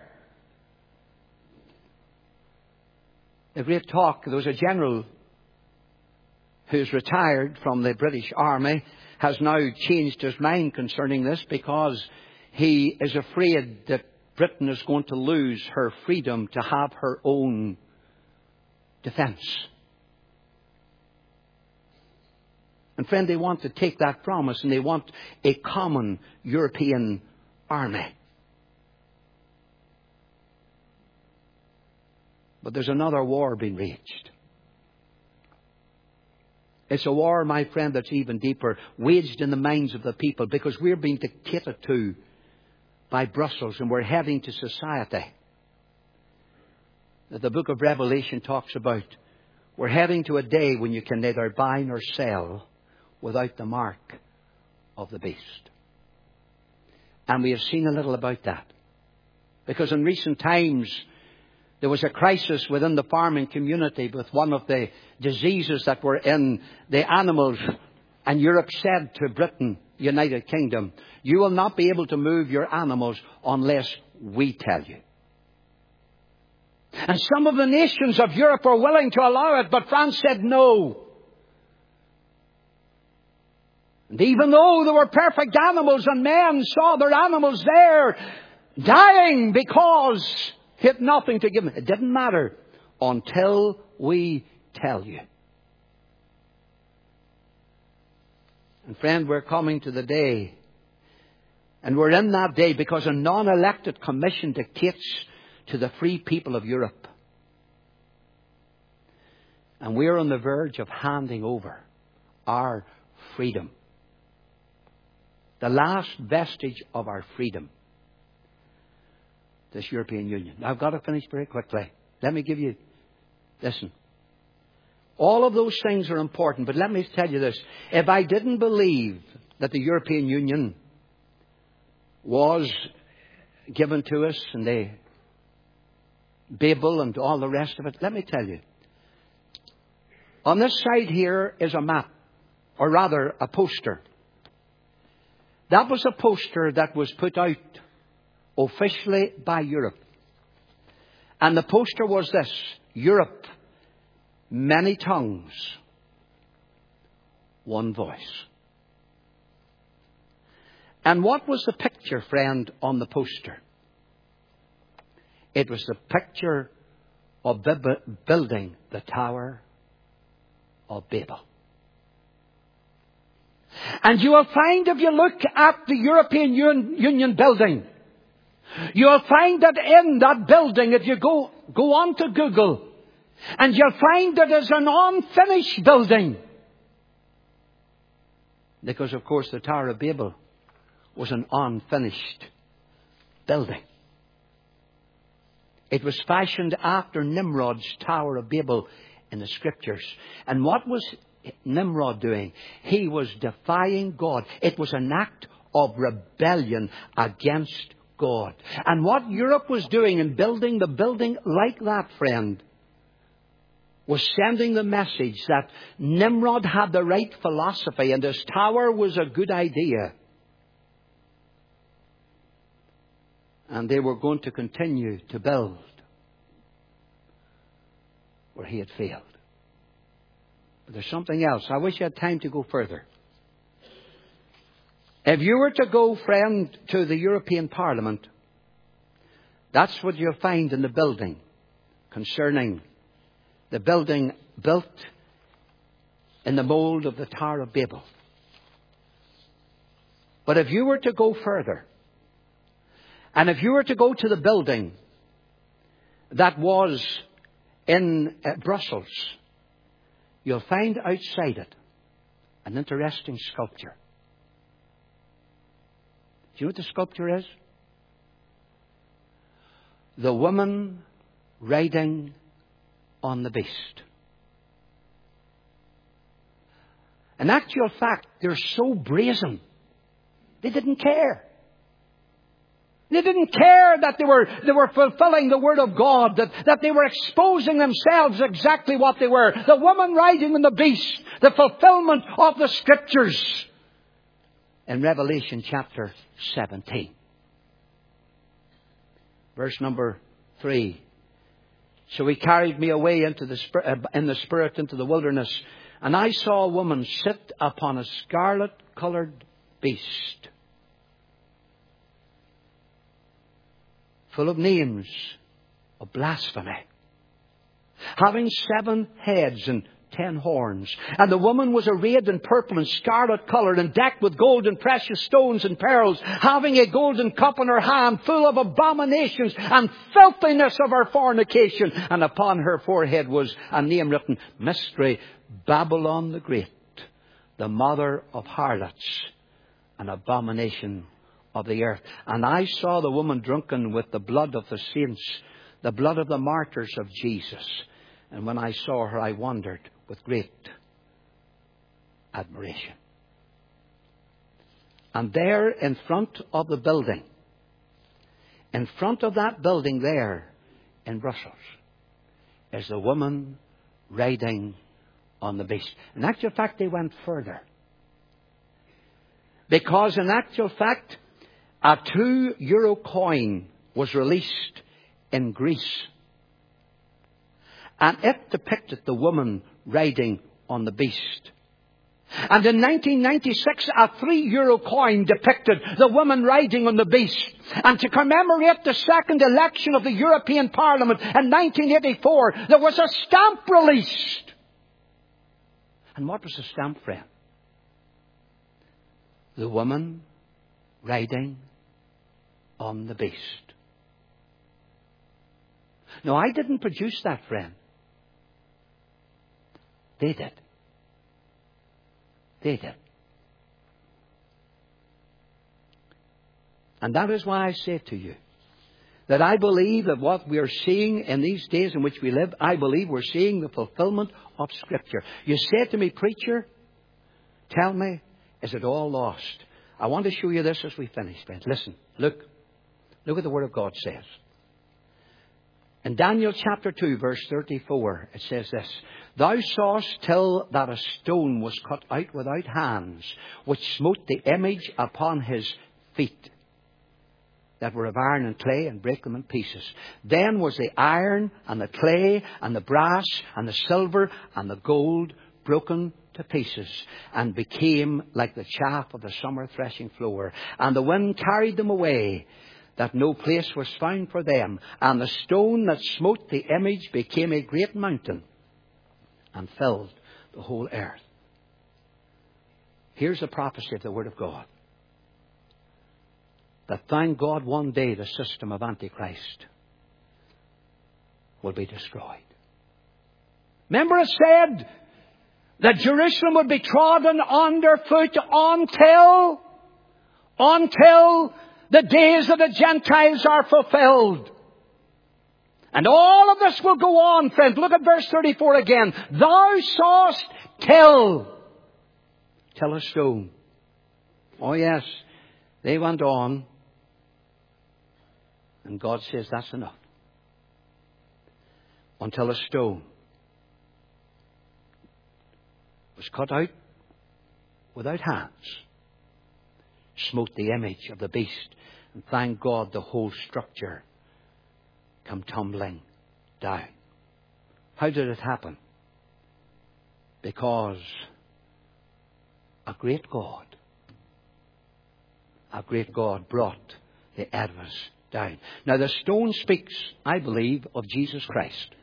The great talk, there was a general who's retired from the British Army, has now changed his mind concerning this because he is afraid that Britain is going to lose her freedom to have her own defence. And friend, they want to take that from us, and they want a common European army. But there's another war being waged. It's a war, my friend, that's even deeper, waged in the minds of the people, because we're being dictated to by Brussels, and we're heading to society that the book of Revelation talks about. We're heading to a day when you can neither buy nor sell without the mark of the beast. And we have seen a little about that. Because in recent times, there was a crisis within the farming community with one of the diseases that were in the animals. And Europe said to Britain, United Kingdom, you will not be able to move your animals unless we tell you. And some of the nations of Europe were willing to allow it, but France said no. And even though there were perfect animals and men saw their animals there dying because he had nothing to give them, it didn't matter until we tell you. And friend, we're coming to the day, and we're in that day because a non-elected commission dictates to the free people of Europe. And we're on the verge of handing over our freedom. The last vestige of our freedom. This European Union. Now, I've got to finish very quickly. Let me give you, listen. All of those things are important, but let me tell you this. If I didn't believe that the European Union was given to us, and the Babel and all the rest of it, let me tell you. On this side here is a map, or rather a poster. That was a poster that was put out officially by Europe. And the poster was this: Europe, many tongues, one voice. And what was the picture, friend, on the poster? It was the picture of building the Tower of Babel. And you will find, if you look at the European Union building, you will find that in that building, if you go, go on to Google, and you'll find that it's an unfinished building. Because, of course, the Tower of Babel was an unfinished building. It was fashioned after Nimrod's Tower of Babel in the Scriptures. And what was Nimrod doing? He was defying God. It was an act of rebellion against God. And what Europe was doing in building the building like that, friend, was sending the message that Nimrod had the right philosophy and his tower was a good idea. And they were going to continue to build where he had failed. But there's something else. I wish I had time to go further. If you were to go, friend, to the European Parliament, that's what you'll find in the building concerning the building built in the mold of the Tower of Babel. But if you were to go further, and if you were to go to the building that was in uh, Brussels, you'll find outside it an interesting sculpture. Do you know what the sculpture is? The woman riding on the beast. In actual fact, they're so brazen. They didn't care. They didn't care that they were, they were fulfilling the Word of God, that, that they were exposing themselves exactly what they were. The woman riding on the beast, the fulfillment of the Scriptures. In Revelation chapter seventeen. Verse number three. So he carried me away into the spirit, in the spirit into the wilderness, and I saw a woman sit upon a scarlet-coloured beast, full of names of blasphemy, having seven heads and ten horns. And the woman was arrayed in purple and scarlet colour, and decked with gold and precious stones and pearls, having a golden cup in her hand, full of abominations and filthiness of her fornication. And upon her forehead was a name written, Mystery, Babylon the Great, the mother of harlots, and abomination of the earth. And I saw the woman drunken with the blood of the saints, the blood of the martyrs of Jesus. And when I saw her, I wondered with great admiration. And there in front of the building, in front of that building there in Brussels, is the woman riding on the beast. In actual fact, they went further. Because in actual fact, a two euro coin was released in Greece. And it depicted the woman riding on the beast. And in nineteen ninety-six, a three euro coin depicted the woman riding on the beast. And to commemorate the second election of the European Parliament in nineteen eighty-four, there was a stamp released. And what was the stamp, friend? The woman riding on the beast. No, I didn't produce that, friend. They did. They did. And that is why I say to you that I believe that what we are seeing in these days in which we live, I believe we're seeing the fulfillment of Scripture. You say to me, preacher, tell me, is it all lost? I want to show you this as we finish, friend. Listen, look. Look what the Word of God says. In Daniel chapter two, verse thirty-four, it says this. Thou sawest till that a stone was cut out without hands, which smote the image upon his feet, that were of iron and clay, and brake them in pieces. Then was the iron and the clay and the brass and the silver and the gold broken to pieces, and became like the chaff of the summer threshing floor. And the wind carried them away, that no place was found for them. And the stone that smote the image became a great mountain, and filled the whole earth. Here's a prophecy of the Word of God. That thank God one day the system of Antichrist will be destroyed. Remember it said that Jerusalem would be trodden underfoot until, until the days of the Gentiles are fulfilled. And all of this will go on, friends. Look at verse thirty-four again. Thou sawest till. Till a stone. Oh yes, they went on. And God says that's enough. Until a stone was cut out without hands, smote the image of the beast, and thank God the whole structure come tumbling down. How did it happen? Because a great God, a great God brought the edifice down. Now the stone speaks, I believe, of Jesus Christ.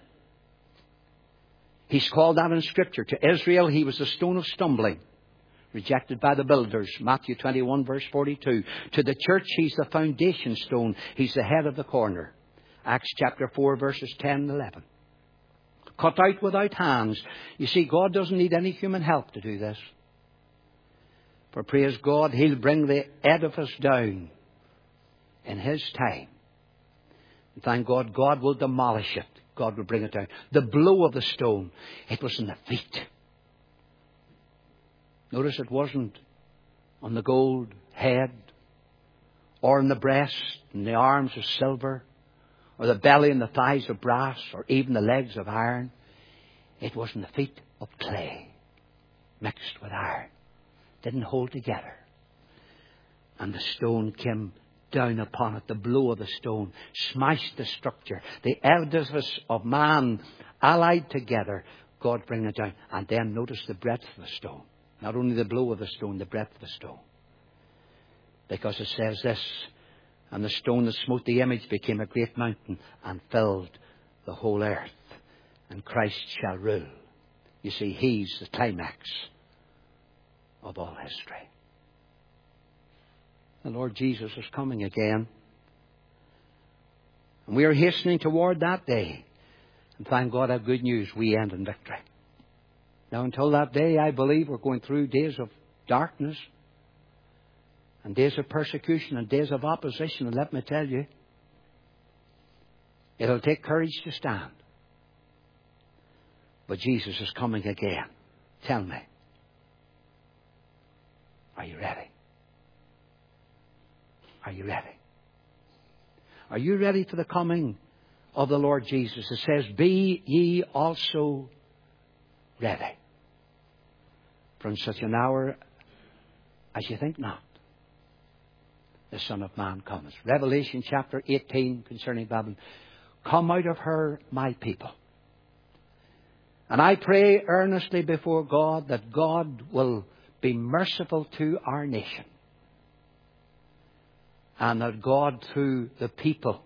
He's called that in Scripture. To Israel, he was the stone of stumbling, rejected by the builders. Matthew twenty-one, verse forty-two. To the church, he's the foundation stone. He's the head of the corner. Acts chapter four, verses ten and eleven. Cut out without hands. You see, God doesn't need any human help to do this. For praise God, he'll bring the edifice down in his time. And thank God, God will demolish it. God will bring it down. The blow of the stone, it was in the feet. Notice it wasn't on the gold head, or in the breast and the arms of silver, or the belly and the thighs of brass, or even the legs of iron. It was in the feet of clay, mixed with iron. Didn't hold together. And the stone came down upon it. The blow of the stone smashed the structure. The edifice of man allied together. God bring it down. And then notice the breadth of the stone. Not only the blow of the stone, the breadth of the stone. Because it says this, and the stone that smote the image became a great mountain and filled the whole earth. And Christ shall rule. You see, he's the climax of all history. The Lord Jesus is coming again. And we are hastening toward that day. And thank God I have good news. We end in victory. Now until that day, I believe we're going through days of darkness and days of persecution and days of opposition. And let me tell you, it'll take courage to stand. But Jesus is coming again. Tell me, are you ready? Are you ready? Are you ready for the coming of the Lord Jesus? It says, be ye also ready. For in such an hour as you think not, the Son of Man cometh. Revelation chapter eighteen concerning Babylon. Come out of her, my people. And I pray earnestly before God that God will be merciful to our nation. And that God, through the people,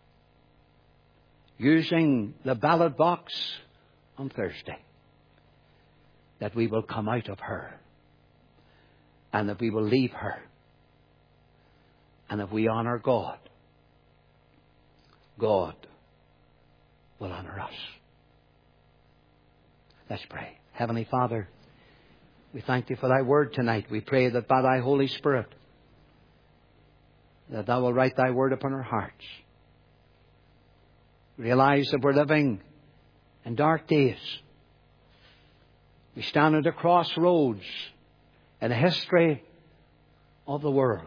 using the ballot box on Thursday, that we will come out of her. And that we will leave her. And if we honor God, God will honor us. Let's pray. Heavenly Father, we thank Thee for Thy word tonight. We pray that by Thy Holy Spirit, that Thou will write Thy word upon our hearts. Realize that we're living in dark days. We stand at a crossroads in the history of the world.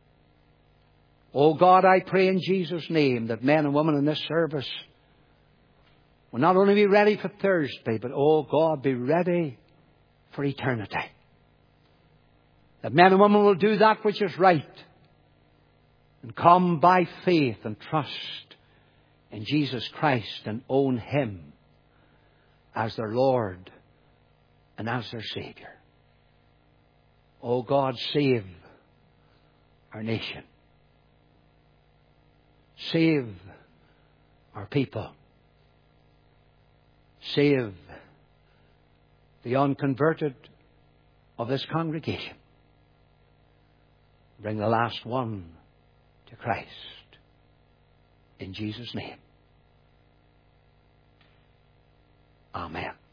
Oh God, I pray in Jesus' name that men and women in this service will not only be ready for Thursday, but, oh God, be ready for eternity. That men and women will do that which is right and come by faith and trust in Jesus Christ and own Him as their Lord and as their Savior. Oh God, save our nation. Save our people. Save the unconverted of this congregation. Bring the last one to Christ. In Jesus' name. Amen.